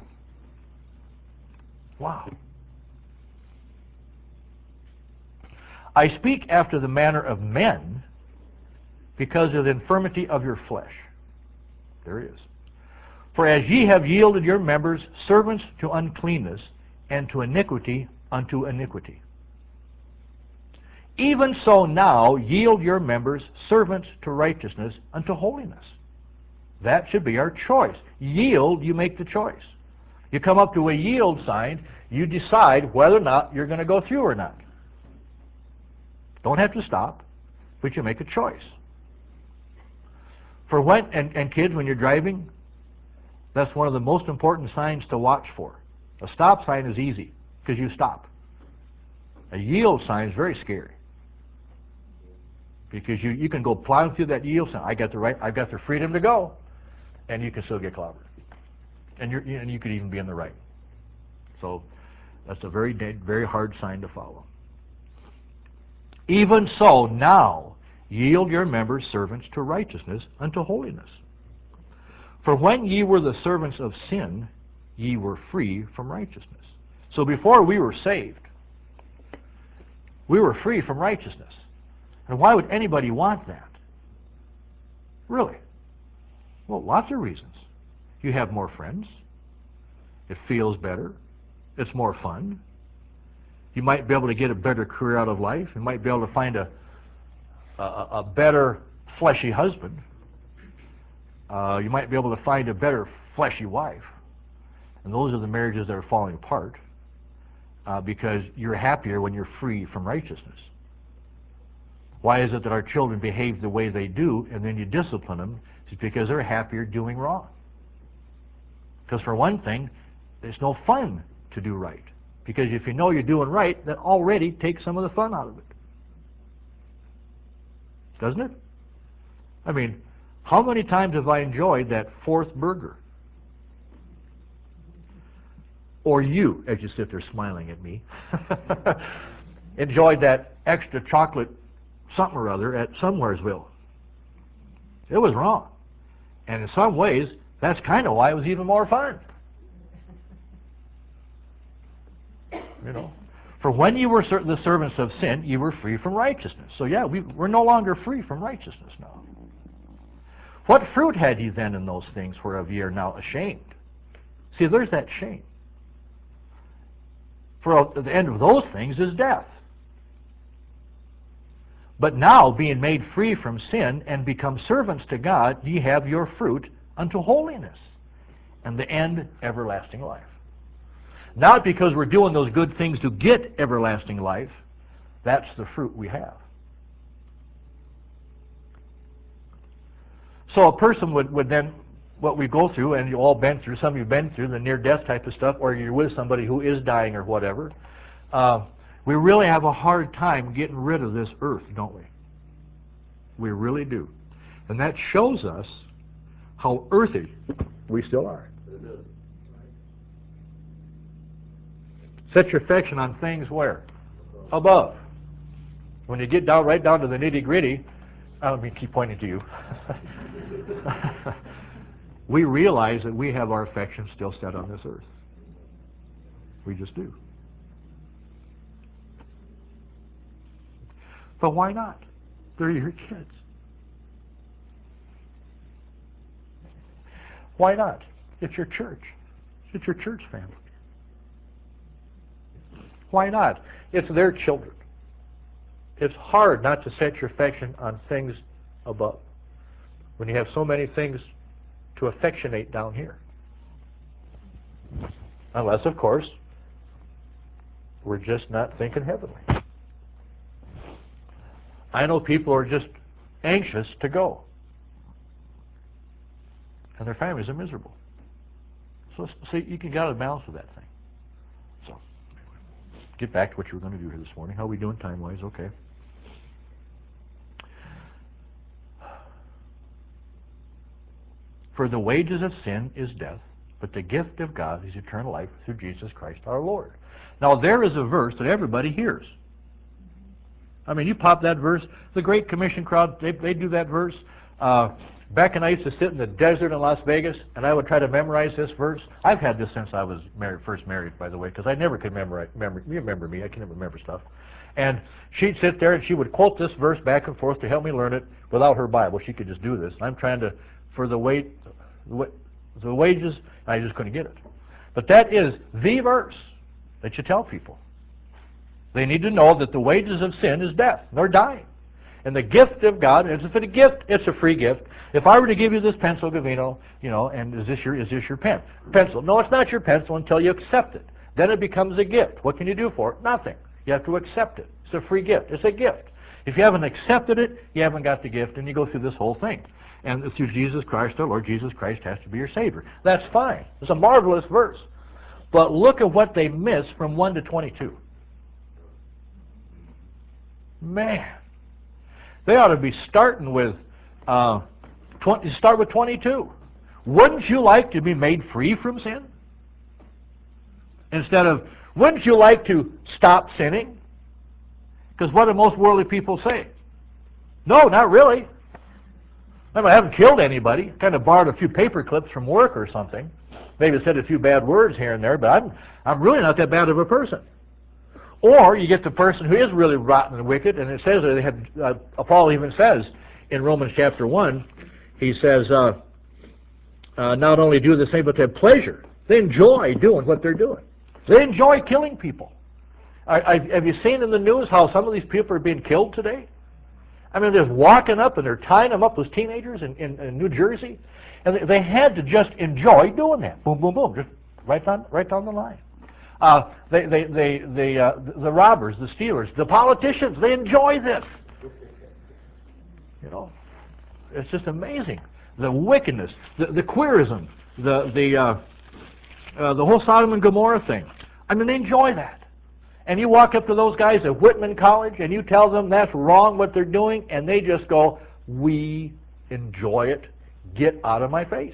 Wow. I speak after the manner of men because of the infirmity of your flesh. There it is. For as ye have yielded your members servants to uncleanness, and to iniquity unto iniquity, even so now yield your members servants to righteousness unto holiness. That should be our choice. Yield, you make the choice. You come up to a yield sign, you decide whether or not you're going to go through or not. Don't have to stop, but you make a choice. For when, and, and kids, when you're driving, that's one of the most important signs to watch for. A stop sign is easy, because you stop. A yield sign is very scary, because you, you can go plowing through that yield sign. I got the right, I've got the freedom to go, and you can still get clobbered. And, you're, and you could even be in the right. So that's a very, very hard sign to follow. Even so now yield your members servants to righteousness unto holiness. For when ye were the servants of sin, ye were free from righteousness. So before we were saved, we were free from righteousness. And why would anybody want that? Really? Well, lots of reasons. You have more friends. It feels better. It's more fun. You might be able to get a better career out of life. You might be able to find a, a, a better fleshy husband. Uh, you might be able to find a better fleshy wife. And those are the marriages that are falling apart uh, because you're happier when you're free from righteousness. Why is it that our children behave the way they do and then you discipline them? It's because they're happier doing wrong. Because for one thing, it's no fun to do right. Because if you know you're doing right, that already takes some of the fun out of it. Doesn't it? I mean, how many times have I enjoyed that fourth burger? Or you, as you sit there smiling at me, enjoyed that extra chocolate something or other at Somewheresville. It was wrong. And in some ways, that's kind of why it was even more fun. You know, for when you were the servants of sin, you were free from righteousness. So yeah, we, we're no longer free from righteousness now. What fruit had ye then in those things whereof ye are now ashamed? See, there's that shame. For the end of those things is death. But now, being made free from sin and become servants to God, ye have your fruit unto holiness, and the end everlasting life. Not because we're doing those good things to get everlasting life. That's the fruit we have. So a person would, would then, what we go through, and you've all been through, some of you have been through the near-death type of stuff, or you're with somebody who is dying or whatever, uh, we really have a hard time getting rid of this earth, don't we? We really do. And that shows us how earthy we still are. Set your affection on things where? Above. When you get down right down to the nitty-gritty, I don't mean keep pointing to you. We realize that we have our affection still set on this earth. We just do. But why not? They're your kids. Why not? It's your church. It's your church family. Why not? It's their children. It's hard not to set your affection on things above when you have so many things to affectionate down here. Unless, of course, We're just not thinking heavenly. I know people are just anxious to go, and their families are miserable. So, see, you can get out of balance with that thing. So, get back to what you were going to do here this morning. How are we doing time-wise? Okay. For the wages of sin is death, but the gift of God is eternal life through Jesus Christ our Lord. Now, there is a verse that everybody hears. I mean, you pop that verse. The Great Commission crowd, they, they do that verse. Uh, back when I used to sit in the desert in Las Vegas, and I would try to memorize this verse. I've had this since I was married, first married, by the way, because I never could memorize. Remember, you remember me? I can never remember stuff. And she'd sit there and she would quote this verse back and forth to help me learn it without her Bible. She could just do this. I'm trying to, for the weight, the wages, I just couldn't get it. But that is the verse that you tell people. They need to know that the wages of sin is death. They're dying. And the gift of God, is if it's a gift, it's a free gift. If I were to give you this pencil, Gavino, you know, and is this your is this your pen? Pencil. No, it's not your pencil until you accept it. Then it becomes a gift. What can you do for it? Nothing. You have to accept it. It's a free gift. It's a gift. If you haven't accepted it, you haven't got the gift, and you go through this whole thing. And through Jesus Christ, our Lord, Jesus Christ has to be your Savior. That's fine. It's a marvelous verse. But look at what they miss from one to twenty-two. Man, they ought to be starting with, uh, twenty, start with twenty-two. Wouldn't you like to be made free from sin? Instead of, wouldn't you like to stop sinning? Because what do most worldly people say? No, not really. I, mean, I haven't killed anybody. Kind of borrowed a few paper clips from work or something. Maybe said a few bad words here and there, but I'm, I'm really not that bad of a person. Or you get the person who is really rotten and wicked, and it says that they have, uh, Paul even says in Romans chapter one, he says, uh, uh, not only do the same, but they have pleasure. They enjoy doing what they're doing. They enjoy killing people. I, I, have you seen in the news how some of these people are being killed today? I mean, they're just walking up and they're tying them up, those teenagers in, in, in New Jersey, and they, they had to just enjoy doing that. Boom, boom, boom, just right down, right down the line. Uh, they, they, they, they, uh, the robbers, the stealers, the politicians, they enjoy this. You know, it's just amazing. The wickedness, the, the queerism, the, the, uh, uh, the whole Sodom and Gomorrah thing. I mean, they enjoy that. And you walk up to those guys at Whitman College and you tell them that's wrong what they're doing, and they just go, we enjoy it. Get out of my face.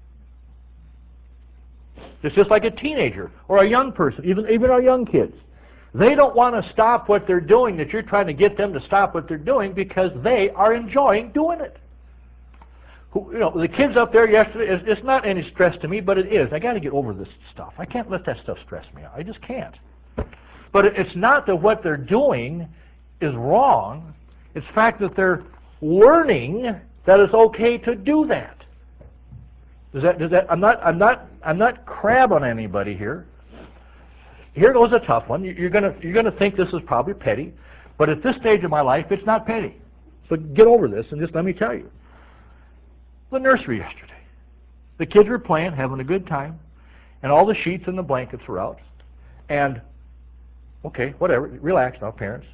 It's just like a teenager or a young person, even, even our young kids. They don't want to stop what they're doing that you're trying to get them to stop what they're doing because they are enjoying doing it. You know, the kids up there yesterday, it's, it's not any stress to me, but it is. I got to get over this stuff. I can't let that stuff stress me out. I just can't. But it's not that what they're doing is wrong. It's the fact that they're learning that it's okay to do that. Does that, does that, I'm not, I'm not, I'm not crab on anybody here. Here goes a tough one. You're gonna, you're gonna think this is probably petty, but at this stage of my life, it's not petty. So get over this and just let me tell you. The nursery yesterday, the kids were playing, having a good time, and all the sheets and the blankets were out. And okay, whatever, relax now, parents.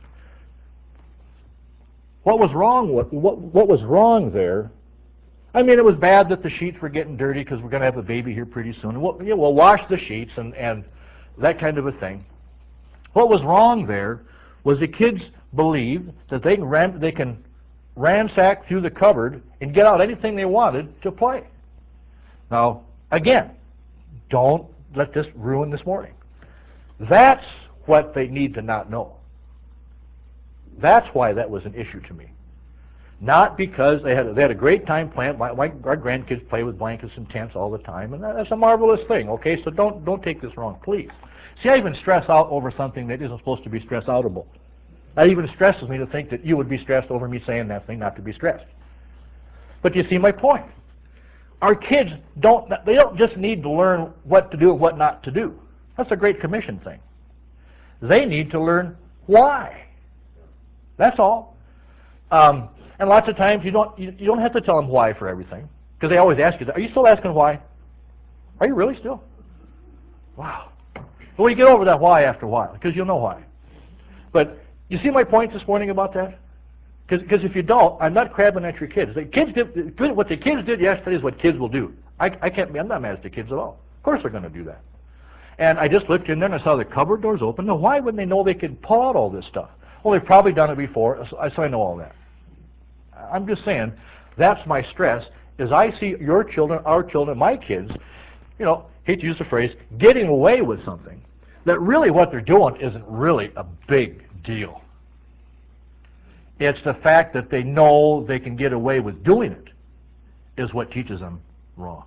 What was wrong? What what what was wrong there? I mean, it was bad that the sheets were getting dirty because we're going to have a baby here pretty soon. And we'll, yeah, we'll wash the sheets and, and that kind of a thing. What was wrong there was the kids believed that they can, ran, they can ransack through the cupboard and get out anything they wanted to play. Now, again, don't let this ruin this morning. That's what they need to not know. That's why that was an issue to me. Not because they had a, they had a great time playing. My, my, our grandkids play with blankets and tents all the time, and that's a marvelous thing. Okay, so don't don't take this wrong, please. See, I even stress out over something that isn't supposed to be stress outable. That even stresses me to think that you would be stressed over me saying that thing not to be stressed. But you see my point. Our kids don't they don't just need to learn what to do and what not to do. That's a Great Commission thing. They need to learn why. That's all. Um, And lots of times you don't you, you don't have to tell them why for everything, because they always ask you that. Are you still asking why? Are you really still? Wow. Well, you get over that why after a while, because you'll know why. But you see my point this morning about that? Because if you don't, I'm not crabbing at your kids. The kids did, what the kids did yesterday is what kids will do. I, I can't, I'm not mad at the kids at all. Of course they're going to do that. And I just looked in there and I saw the cupboard doors open. Now, why wouldn't they know they could pull out all this stuff? Well, they've probably done it before, so I know all that. I'm just saying, that's my stress, is I see your children, our children, my kids, you know, hate to use the phrase, getting away with something that really what they're doing isn't really a big deal. It's the fact that they know they can get away with doing it is what teaches them wrong.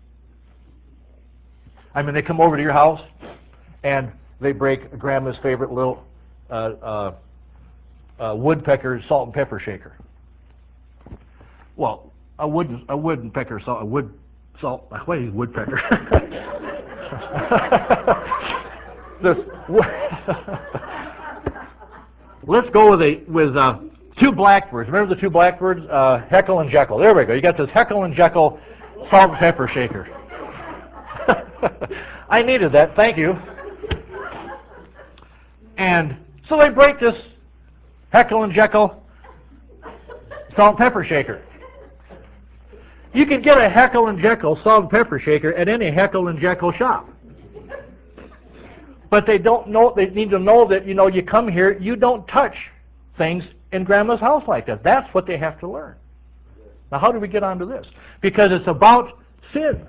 I mean, they come over to your house and they break Grandma's favorite little uh, uh, uh, woodpecker salt and pepper shaker. Well, a wood a woodpecker salt a wood salt what is woodpecker? this, let's go with a with uh, two blackbirds. Remember the two blackbirds, uh, Heckle and Jekyll. There we go. You got this Heckle and Jekyll salt and pepper shaker. I needed that. Thank you. And so they break this Heckle and Jekyll salt and pepper shaker. You can get a Heckle and Jekyll salt and pepper shaker at any Heckle and Jekyll shop. But they don't know, they need to know that, you know, you come here, you don't touch things in Grandma's house like that. That's what they have to learn. Now, how do we get onto this? Because it's about sin.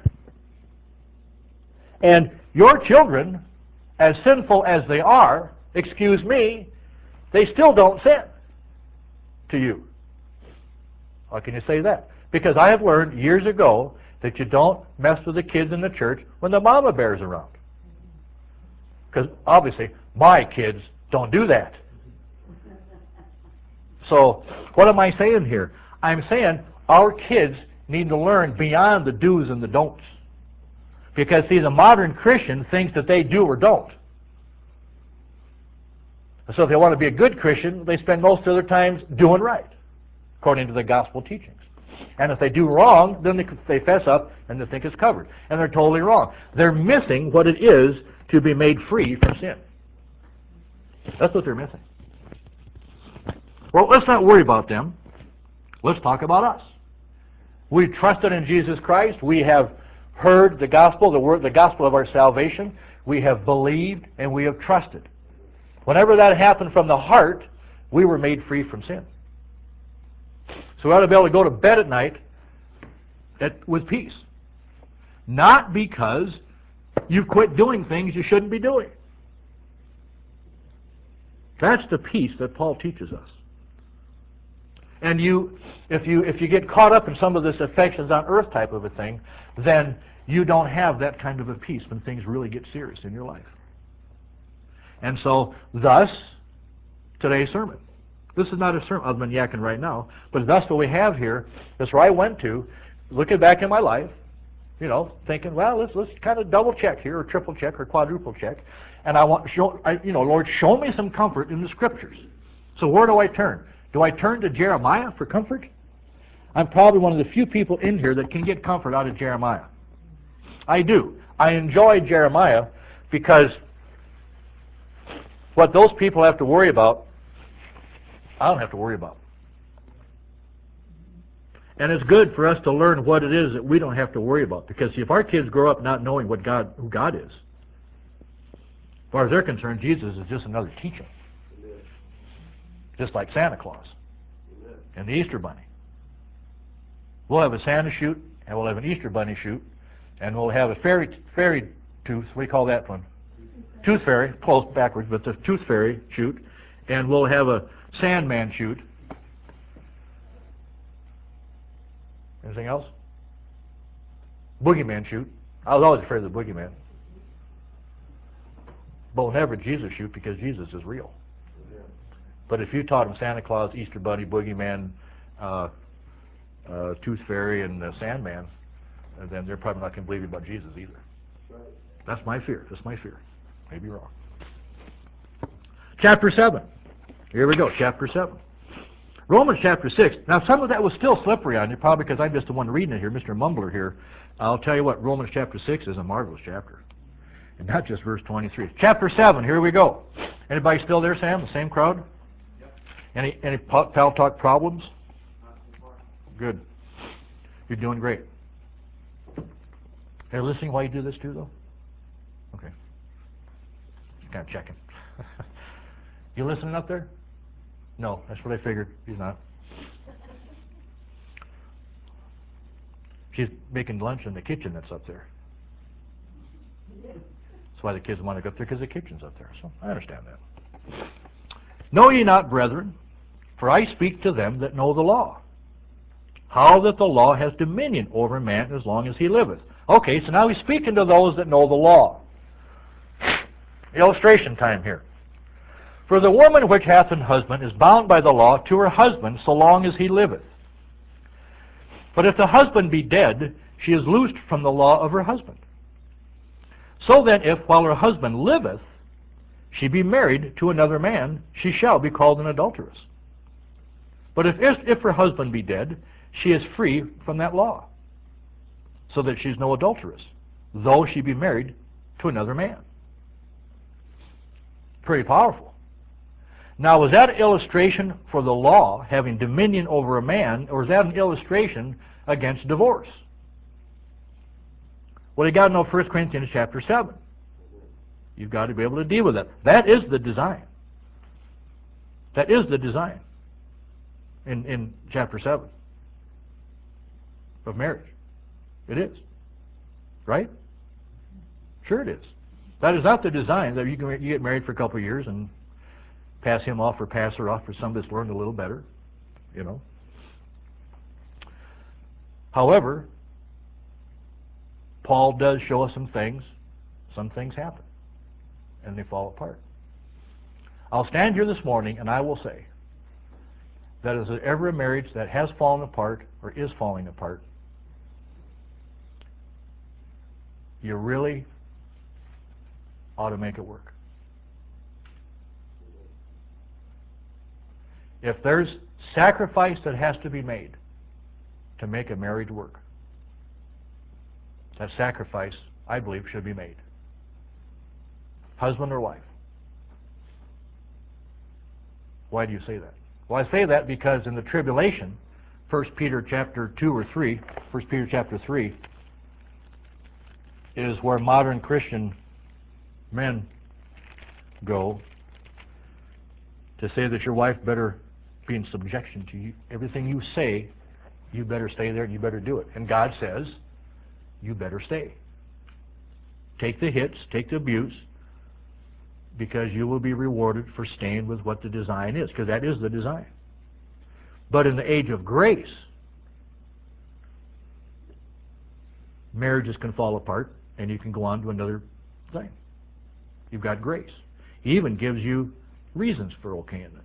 And your children, as sinful as they are, excuse me, they still don't sin to you. How can you say that? Because I have learned years ago that you don't mess with the kids in the church when the mama bear's around. Because obviously, my kids don't do that. So, what am I saying here? I'm saying our kids need to learn beyond the do's and the don'ts. Because, see, the modern Christian thinks that they do or don't. So if they want to be a good Christian, they spend most of their time doing right, according to the gospel teachings. And if they do wrong, then they, they fess up and they think it's covered. And they're totally wrong. They're missing what it is to be made free from sin. That's what they're missing. Well, let's not worry about them. Let's talk about us. We trusted in Jesus Christ. We have heard the gospel, the word, the gospel of our salvation. We have believed and we have trusted. Whenever that happened from the heart, we were made free from sin. So we ought to be able to go to bed at night at, with peace. Not because you've quit doing things you shouldn't be doing. That's the peace that Paul teaches us. And you, if you if you get caught up in some of this affections on earth type of a thing, then you don't have that kind of a peace when things really get serious in your life. And so, thus, today's sermon. This is not a sermon, I've been yakking right now, but thus what we have here is where I went to, looking back in my life, you know, thinking, well, let's let's kind of double check here, or triple check, or quadruple check, and I want, show, I, you know, Lord, show me some comfort in the Scriptures. So where do I turn? Do I turn to Jeremiah for comfort? I'm probably one of the few people in here that can get comfort out of Jeremiah. I do. I enjoy Jeremiah because what those people have to worry about, I don't have to worry about. And it's good for us to learn what it is that we don't have to worry about. Because if our kids grow up not knowing what God, who God is, as far as they're concerned, Jesus is just another teacher. Amen. Just like Santa Claus. Amen. And the Easter Bunny. We'll have a Santa shoot, and we'll have an Easter Bunny shoot, and we'll have a fairy fairy tooth, what do you call that one? Tooth fairy, close backwards, but the tooth fairy shoot, and we'll have a Sandman shoot. Anything else? Boogeyman shoot. I was always afraid of the boogeyman. But we'll never Jesus shoot because Jesus is real. Yeah. But if you taught them Santa Claus, Easter Bunny, Boogeyman, uh, uh, Tooth Fairy, and uh, Sandman, uh, then they're probably not going to believe you about Jesus either. Right. That's my fear. That's my fear. Maybe wrong. Chapter seven. Here we go. Chapter seven. Romans chapter six. Now, some of that was still slippery on you, probably because I'm just the one reading it here, Mister Mumbler here. I'll tell you what, Romans chapter six is a marvelous chapter. And not just verse twenty-three. Chapter seven, here we go. Anybody still there, Sam? The same crowd? Yep. Any any pal talk problems? Not so far. Good. You're doing great. Are you listening while you do this too, though? Okay. Just kind of checking. You listening up there? No, that's what I figured. He's not. She's making lunch in the kitchen that's up there. That's why the kids want to go up there, because the kitchen's up there. So I understand that. Know ye not, brethren, for I speak to them that know the law, how that the law has dominion over man as long as he liveth. Okay, so now he's speaking to those that know the law. Illustration time here. For the woman which hath an husband is bound by the law to her husband so long as he liveth. But if the husband be dead, she is loosed from the law of her husband. So then, if while her husband liveth, she be married to another man, she shall be called an adulteress. But if, if her husband be dead, she is free from that law, so that she is no adulteress, though she be married to another man. Pretty powerful. Now, was that an illustration for the law having dominion over a man, or is that an illustration against divorce? Well, you got to know First Corinthians chapter seven. You've got to be able to deal with that. That is the design. That is the design in, in chapter seven of marriage. It is. Right? Sure it is. That is not the design that you can you get married for a couple of years and pass him off or pass her off for somebody that's learned a little better, you know. However, Paul does show us some things. Some things happen, and they fall apart. I'll stand here this morning and I will say that is ever a marriage that has fallen apart or is falling apart, you really ought to make it work. If there's sacrifice that has to be made to make a marriage work, that sacrifice, I believe, should be made. Husband or wife. Why do you say that? Well, I say that because in the tribulation, First Peter chapter two or three, First Peter chapter three, is where modern Christian men go to say that your wife better be in subjection to you. Everything you say, you better stay there and you better do it. And God says, you better stay. Take the hits, take the abuse, because you will be rewarded for staying with what the design is, because that is the design. But in the age of grace, marriages can fall apart and you can go on to another thing. You've got grace. He even gives you reasons for okaying it.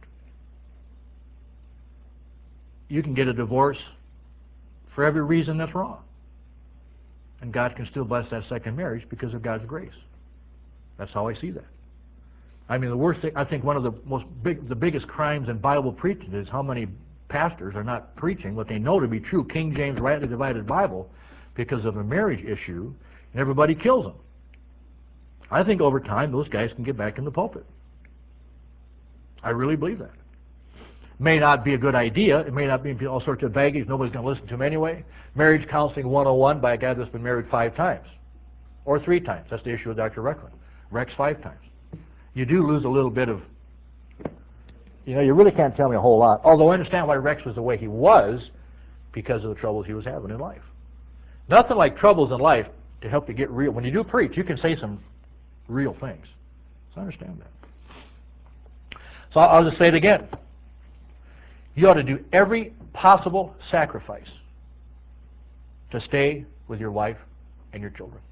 You can get a divorce for every reason that's wrong. And God can still bless that second marriage because of God's grace. That's how I see that. I mean, the worst thing, I think one of the most big, the biggest crimes in Bible preaching is how many pastors are not preaching what they know to be true, King James rightly divided Bible, because of a marriage issue, and everybody kills them. I think over time those guys can get back in the pulpit. I really believe that. May not be a good idea. It may not be all sorts of baggage. Nobody's going to listen to him anyway. Marriage Counseling one oh one by a guy that's been married five times. Or three times. That's the issue with Doctor Reckland. Rex five times. You do lose a little bit of, you know, you really can't tell me a whole lot. Although I understand why Rex was the way he was because of the troubles he was having in life. Nothing like troubles in life to help you get real. When you do preach, you can say some real things. So I understand that. So I'll just say it again. You ought to do every possible sacrifice to stay with your wife and your children.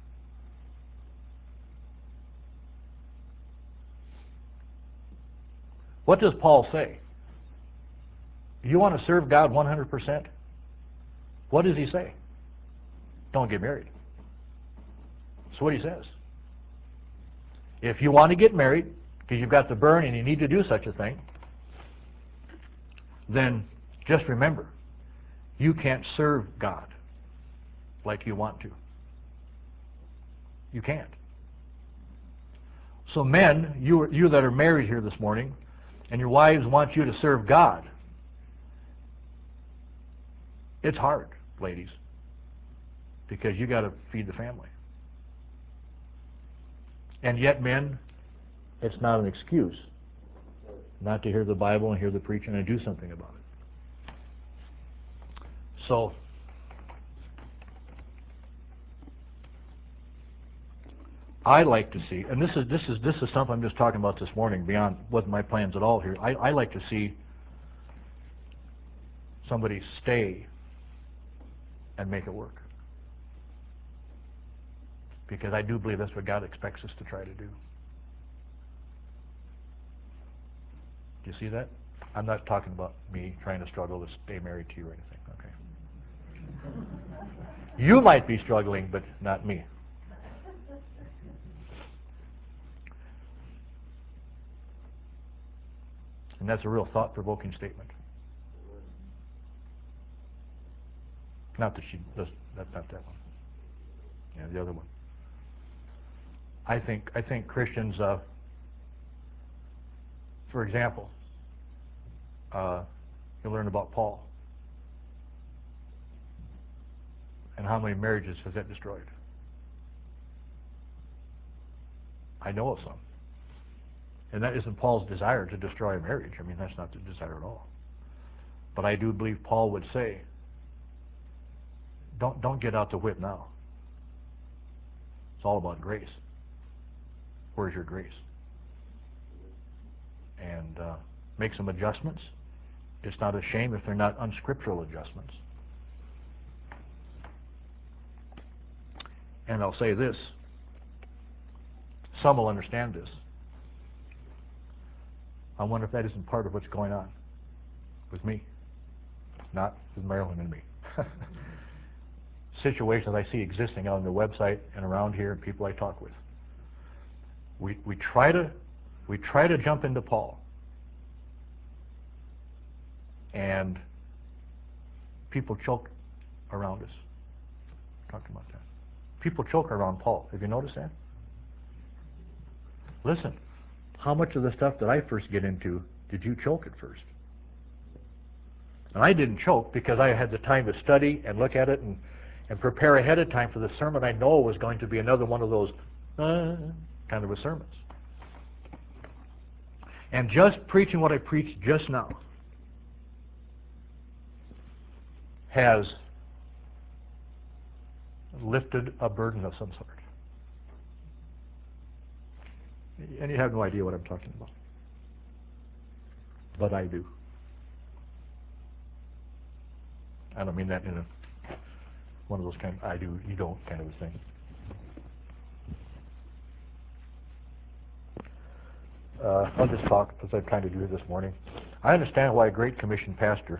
What does Paul say? You want to serve God one hundred percent? What does he say? Don't get married. That's what he says. If you want to get married, because you've got the burn and you need to do such a thing, then just remember, you can't serve God like you want to. You can't. So men, you, you that are married here this morning, and your wives want you to serve God, it's hard, ladies, because you got to feed the family. And yet, men, it's not an excuse not to hear the Bible and hear the preaching and do something about it. So, I like to see, and this is this is this is something I'm just talking about this morning, beyond what my plans at all here. I, I like to see somebody stay and make it work, because I do believe that's what God expects us to try to do. Do you see that? I'm not talking about me trying to struggle to stay married to you or anything. Okay. You might be struggling, but not me. And that's a real thought-provoking statement. Not that she does, that's not that one. Yeah, the other one. I think I think Christians, uh, for example, uh, you learn about Paul and how many marriages has that destroyed. I know of some. And that isn't Paul's desire to destroy a marriage. I mean, that's not the desire at all. But I do believe Paul would say, don't, don't get out the whip now. It's all about grace. Where's your grace? And uh, make some adjustments. It's not a shame if they're not unscriptural adjustments. And I'll say this. Some will understand this. I wonder if that isn't part of what's going on with me, not with Marilyn and me. Situations I see existing on the website and around here, and people I talk with. We we try to we try to jump into Paul, and people choke around us. Talking about that, people choke around Paul. Have you noticed that? Listen. How much of the stuff that I first get into did you choke at first? And I didn't choke because I had the time to study and look at it and, and prepare ahead of time for the sermon. I know it was going to be another one of those uh, kind of a sermons. And just preaching what I preached just now has lifted a burden of some sort. And you have no idea what I'm talking about. But I do. I don't mean that in a one of those kind of I do, you don't kind of a thing. Uh, I'll just talk, as I'm trying to do this morning. I understand why a Great Commission pastor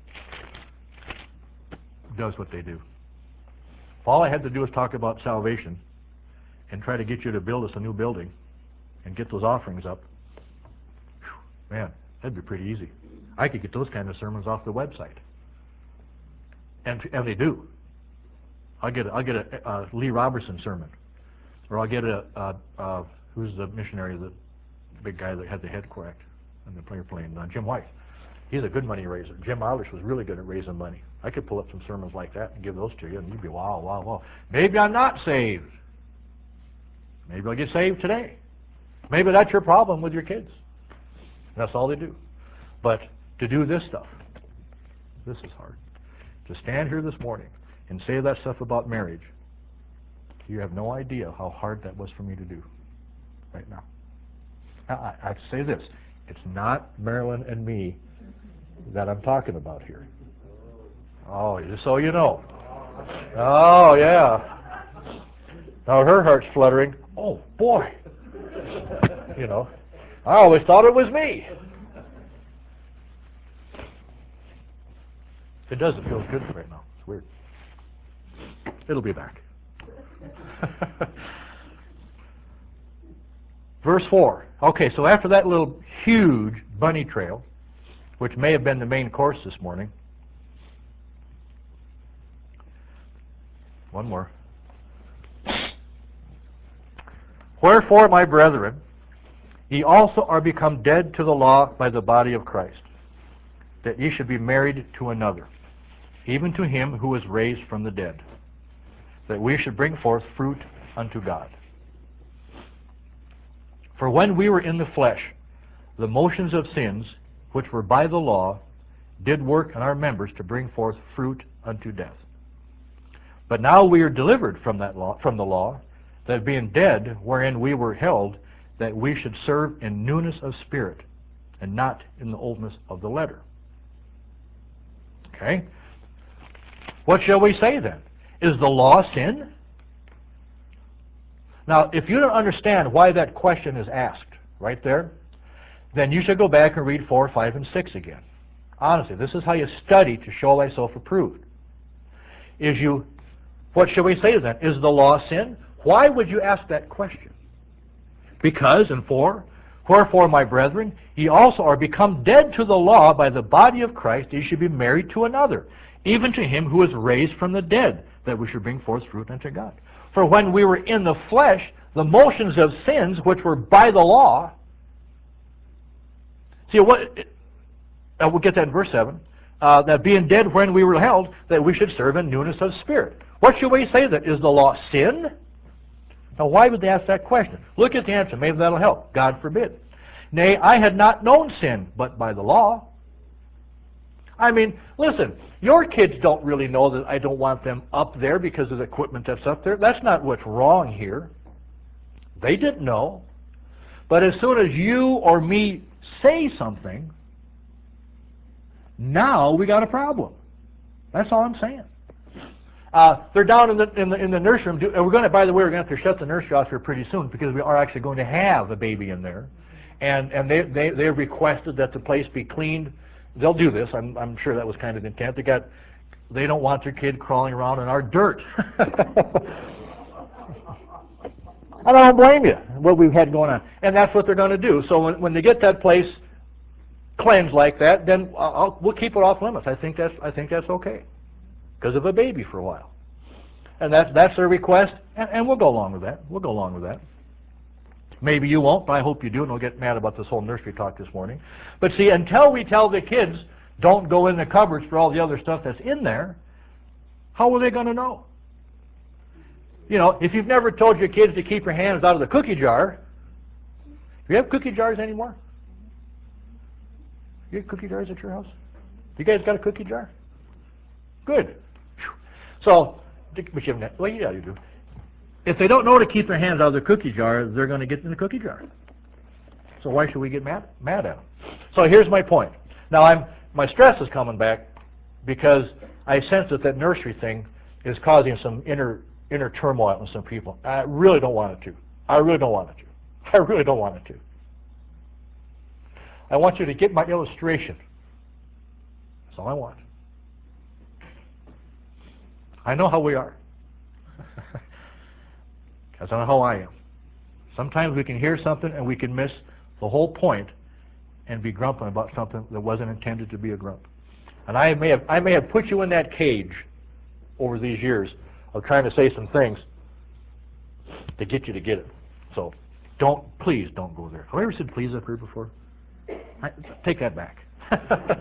does what they do. If all I had to do was talk about salvation and try to get you to build us a new building and get those offerings up, whew, man, that'd be pretty easy. I could get those kind of sermons off the website, and and they do. I'll get a, I'll get a, a Lee Robertson sermon, or I'll get a, a, a who's the missionary, the big guy that had the head cracked and the player playing, uh, Jim White. He's a good money raiser. Jim Eilish was really good at raising money. I could pull up some sermons like that and give those to you, and you'd be wow, wow, wow. Maybe I'm not saved. Maybe I'll get saved today. Maybe that's your problem with your kids. That's all they do. But to do this stuff, this is hard. To stand here this morning and say that stuff about marriage, you have no idea how hard that was for me to do right now. Now I, I have to say this. It's not Marilyn and me that I'm talking about here. Oh, just so you know. Oh, yeah. Now her heart's fluttering. Oh, boy. You know, I always thought it was me. It does. It feels good right now. It's weird. It'll be back. Verse four. Okay, so after that little huge bunny trail, which may have been the main course this morning, one more. Wherefore, my brethren, ye also are become dead to the law by the body of Christ, that ye should be married to another, even to him who was raised from the dead, that we should bring forth fruit unto God. For when we were in the flesh, the motions of sins, which were by the law, did work in our members to bring forth fruit unto death. But now we are delivered from that law, from the law, that being dead wherein we were held, that we should serve in newness of spirit, and not in the oldness of the letter. Okay? What shall we say then? Is the law sin? Now, if you don't understand why that question is asked right there, then you should go back and read four, five, and six again. Honestly, this is how you study to show thyself approved. Is you, what shall we say then? Is the law sin? Why would you ask that question? Because, and for, wherefore, my brethren, ye also are become dead to the law by the body of Christ, ye should be married to another, even to him who is raised from the dead, that we should bring forth fruit unto God. For when we were in the flesh, the motions of sins, which were by the law, see, what, uh, we'll get that in verse seven, uh, that being dead when we were held, that we should serve in newness of spirit. What should we say then? Is the law sin? Now, why would they ask that question? Look at the answer. Maybe that'll help. God forbid. Nay, I had not known sin, but by the law. I mean, listen, your kids don't really know that I don't want them up there because of the equipment that's up there. That's not what's wrong here. They didn't know. But as soon as you or me say something, now we got a problem. That's all I'm saying. Uh, they're down in the in the in the nursery room. We're going to, by the way, we're going to have to shut the nursery off here pretty soon because we are actually going to have a baby in there, and and they they they requested that the place be cleaned. They'll do this. I'm I'm sure that was kind of the intent. They got they don't want their kid crawling around in our dirt. I don't blame you. What we've had going on, and that's what they're going to do. So when when they get that place cleansed like that, then I'll, we'll keep it off limits. I think that's I think that's okay. Because of a baby for a while. And that's, that's their request, and, and we'll go along with that. We'll go along with that. Maybe you won't, but I hope you do, and we'll get mad about this whole nursery talk this morning. But see, until we tell the kids, don't go in the cupboards for all the other stuff that's in there, how are they going to know? You know, if you've never told your kids to keep your hands out of the cookie jar, do you have cookie jars anymore? You have cookie jars at your house? You guys got a cookie jar? Good. So, but you haven't, well, yeah, you do. If they don't know to keep their hands out of the cookie jar, they're going to get in the cookie jar. So why should we get mad, mad at them? So here's my point. Now, I'm my stress is coming back because I sense that that nursery thing is causing some inner inner turmoil in some people. I really don't want it to. I really don't want it to. I really don't want it to. I want you to get my illustration. That's all I want. I know how we are. Because I know how I am. Sometimes we can hear something and we can miss the whole point and be grumping about something that wasn't intended to be a grump. And I may have I may have put you in that cage over these years of trying to say some things to get you to get it. So don't, please don't go there. Have I ever said please up here before? I, take that back. I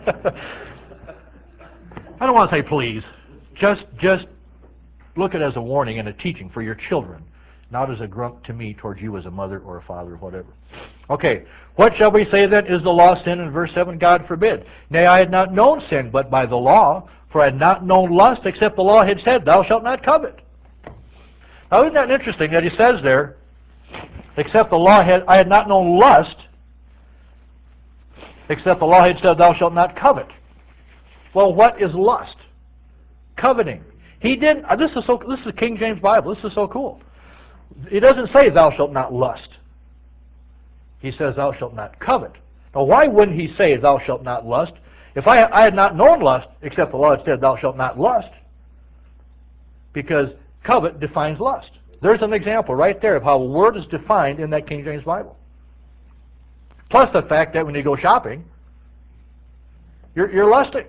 don't want to say please. Just just look at it as a warning and a teaching for your children, not as a grump to me towards you as a mother or a father or whatever. Okay, what shall we say then? Is the law sin? In verse seven, God forbid. Nay, I had not known sin but by the law, for I had not known lust, except the law had said, thou shalt not covet. Now isn't that interesting that he says there, except the law had, I had not known lust, except the law had said, thou shalt not covet. Well, what is lust? Coveting. He didn't. Uh, this is so. This is the King James Bible. This is so cool. It doesn't say thou shalt not lust. He says thou shalt not covet. Now, why wouldn't he say thou shalt not lust? If I I had not known lust, except the law had said thou shalt not lust, because covet defines lust. There's an example right there of how a word is defined in that King James Bible. Plus the fact that when you go shopping, you're you're lusting.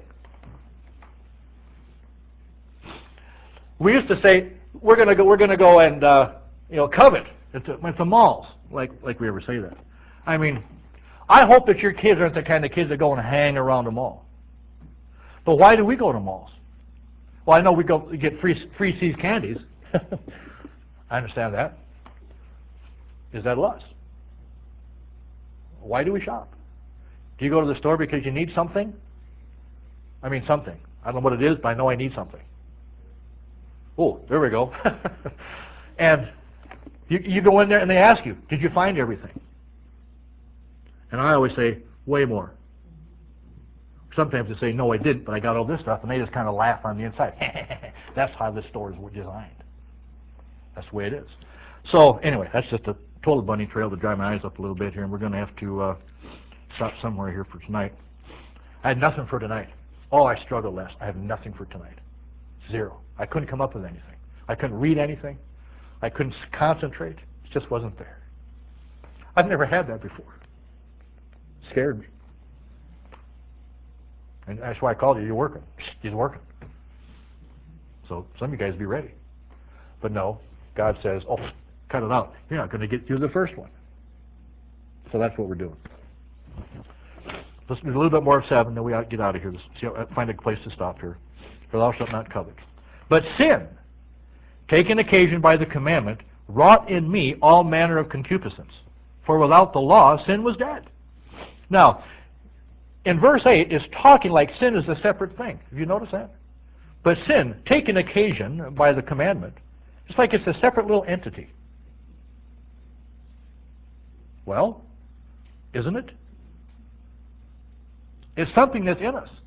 We used to say we're gonna go. We're gonna go and uh, you know covet at the, at the malls, like like we ever say that. I mean, I hope that your kids aren't the kind of kids that go and hang around the mall. But why do we go to malls? Well, I know we go get free free See's candies. I understand that. Is that lust? Why do we shop? Do you go to the store because you need something? I mean something. I don't know what it is, but I know I need something. Oh, there we go. And you, you go in there and they ask you, did you find everything? And I always say, way more. Sometimes they say, no, I didn't, but I got all this stuff, and they just kind of laugh on the inside. That's how the stores were designed. That's the way it is. So anyway, that's just a total bunny trail to dry my eyes up a little bit here, and we're going to have to uh, stop somewhere here for tonight. I had nothing for tonight. Oh, I struggled last. I have nothing for tonight. Zero. I couldn't come up with anything. I couldn't read anything. I couldn't concentrate. It just wasn't there. I've never had that before. It scared me. And that's why I called you. You're working. He's working. So some of you guys be ready. But no, God says, oh, cut it out. You're not going to get through the first one. So that's what we're doing. Let's do a little bit more of seven, then we ought to get out of here. Let's see how, find a place to stop here. For thou shalt not covet. But sin, taken occasion by the commandment, wrought in me all manner of concupiscence. For without the law, sin was dead. Now, in verse eight, it's talking like sin is a separate thing. Have you noticed that? But sin, taken occasion by the commandment, it's like it's a separate little entity. Well, isn't it? It's something that's in us.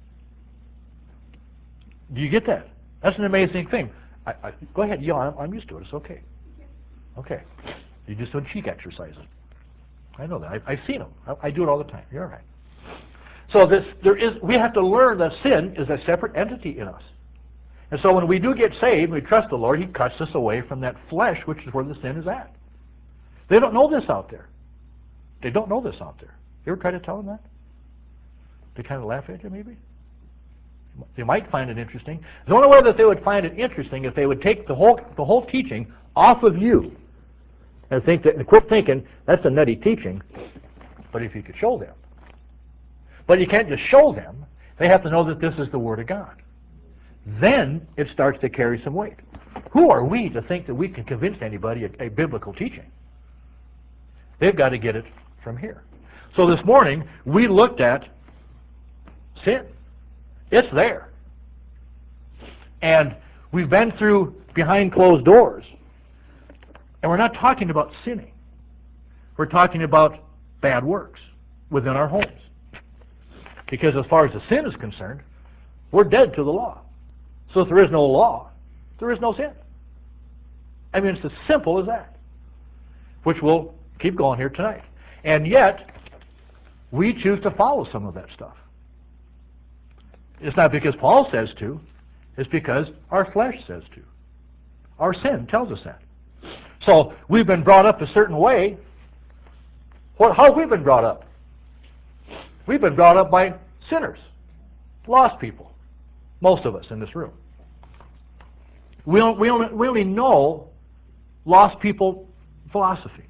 Do you get that? That's an amazing thing. I, I, go ahead, yell. I'm, I'm used to it. It's okay. Okay. You're just doing cheek exercises. I know that. I, I've seen them. I, I do it all the time. You're all right. So this, there is. We have to learn that sin is a separate entity in us. And so when we do get saved, we trust the Lord, He cuts us away from that flesh, which is where the sin is at. They don't know this out there. They don't know this out there. You ever try to tell them that? They kind of laugh at you, maybe? They might find it interesting. The only way that they would find it interesting if they would take the whole the whole teaching off of you and think that and quit thinking that's a nutty teaching. But if you could show them, but you can't just show them. They have to know that this is the Word of God. Then it starts to carry some weight. Who are we to think that we can convince anybody a, a biblical teaching? They've got to get it from here. So this morning we looked at sin. It's there. And we've been through behind closed doors. And we're not talking about sinning. We're talking about bad works within our homes. Because as far as the sin is concerned, we're dead to the law. So if there is no law, there is no sin. I mean, it's as simple as that. Which we'll keep going here tonight. And yet, we choose to follow some of that stuff. It's not because Paul says to, it's because our flesh says to. Our sin tells us that. So we've been brought up a certain way. What, how have we been brought up? We've been brought up by sinners, lost people, most of us in this room. We, don't, we, only, we only know lost people philosophy.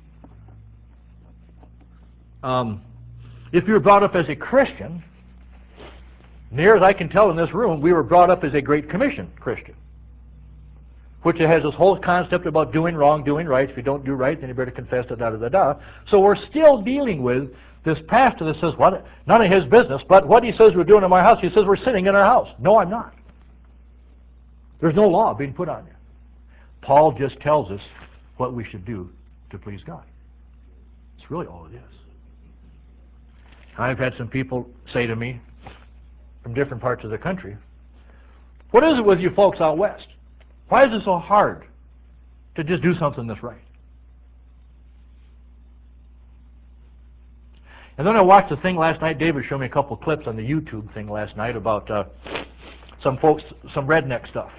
Um, if you were brought up as a Christian, near as I can tell in this room, we were brought up as a Great Commission Christian, which has this whole concept about doing wrong, doing right. If you don't do right, then you better confess it, da da da da. So we're still dealing with this pastor that says, "What? None of his business." But what he says we're doing in my house, he says we're sitting in our house. No, I'm not. There's no law being put on you. Paul just tells us what we should do to please God. It's really all it is. I've had some people say to me from different parts of the country, "What is it with you folks out west? Why is it so hard to just do something that's right?" And then I watched a thing last night. David showed me a couple of clips on the YouTube thing last night about uh, some folks, some redneck stuff.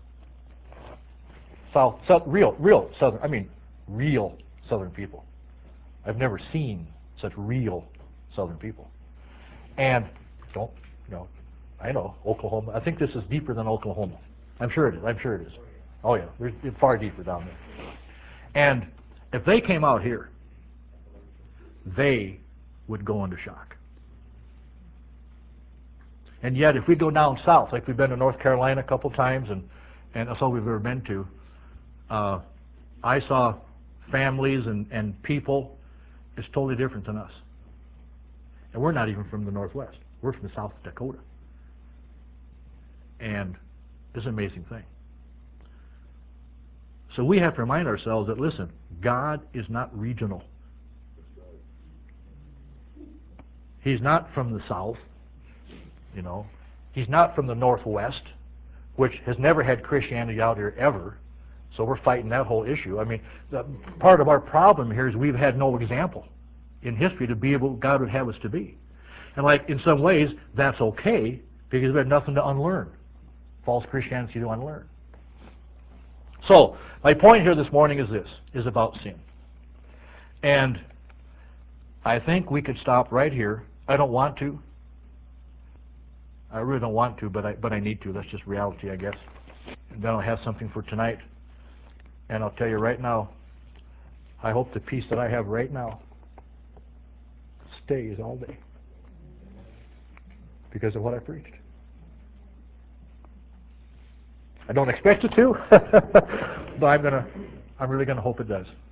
South, south, real, real southern. I mean, real southern people. I've never seen such real southern people. And don't, you know, I know Oklahoma. I think this is deeper than Oklahoma. I'm sure it is. I'm sure it is. Oh yeah, there's, it's far deeper down there. And if they came out here, they would go into shock. And yet, if we go down south, like we've been to North Carolina a couple times, and, and that's all we've ever been to, uh, I saw families and, and people is totally different than us. And we're not even from the Northwest. We're from South Dakota. And it's an amazing thing. So we have to remind ourselves that, listen, God is not regional. He's not from the South, you know. He's not from the Northwest, which has never had Christianity out here ever. So we're fighting that whole issue. I mean, the, part of our problem here is we've had no example in history to be able God would have us to be. And like in some ways, that's okay because we have nothing to unlearn. False Christianity to unlearn. So my point here this morning is this, is about sin. And I think we could stop right here. I don't want to. I really don't want to, but I but I need to. That's just reality, I guess. And then I'll have something for tonight. And I'll tell you right now, I hope the peace that I have right now stays all day because of what I preached. I don't expect it to, but I'm gonna, I'm really gonna hope it does.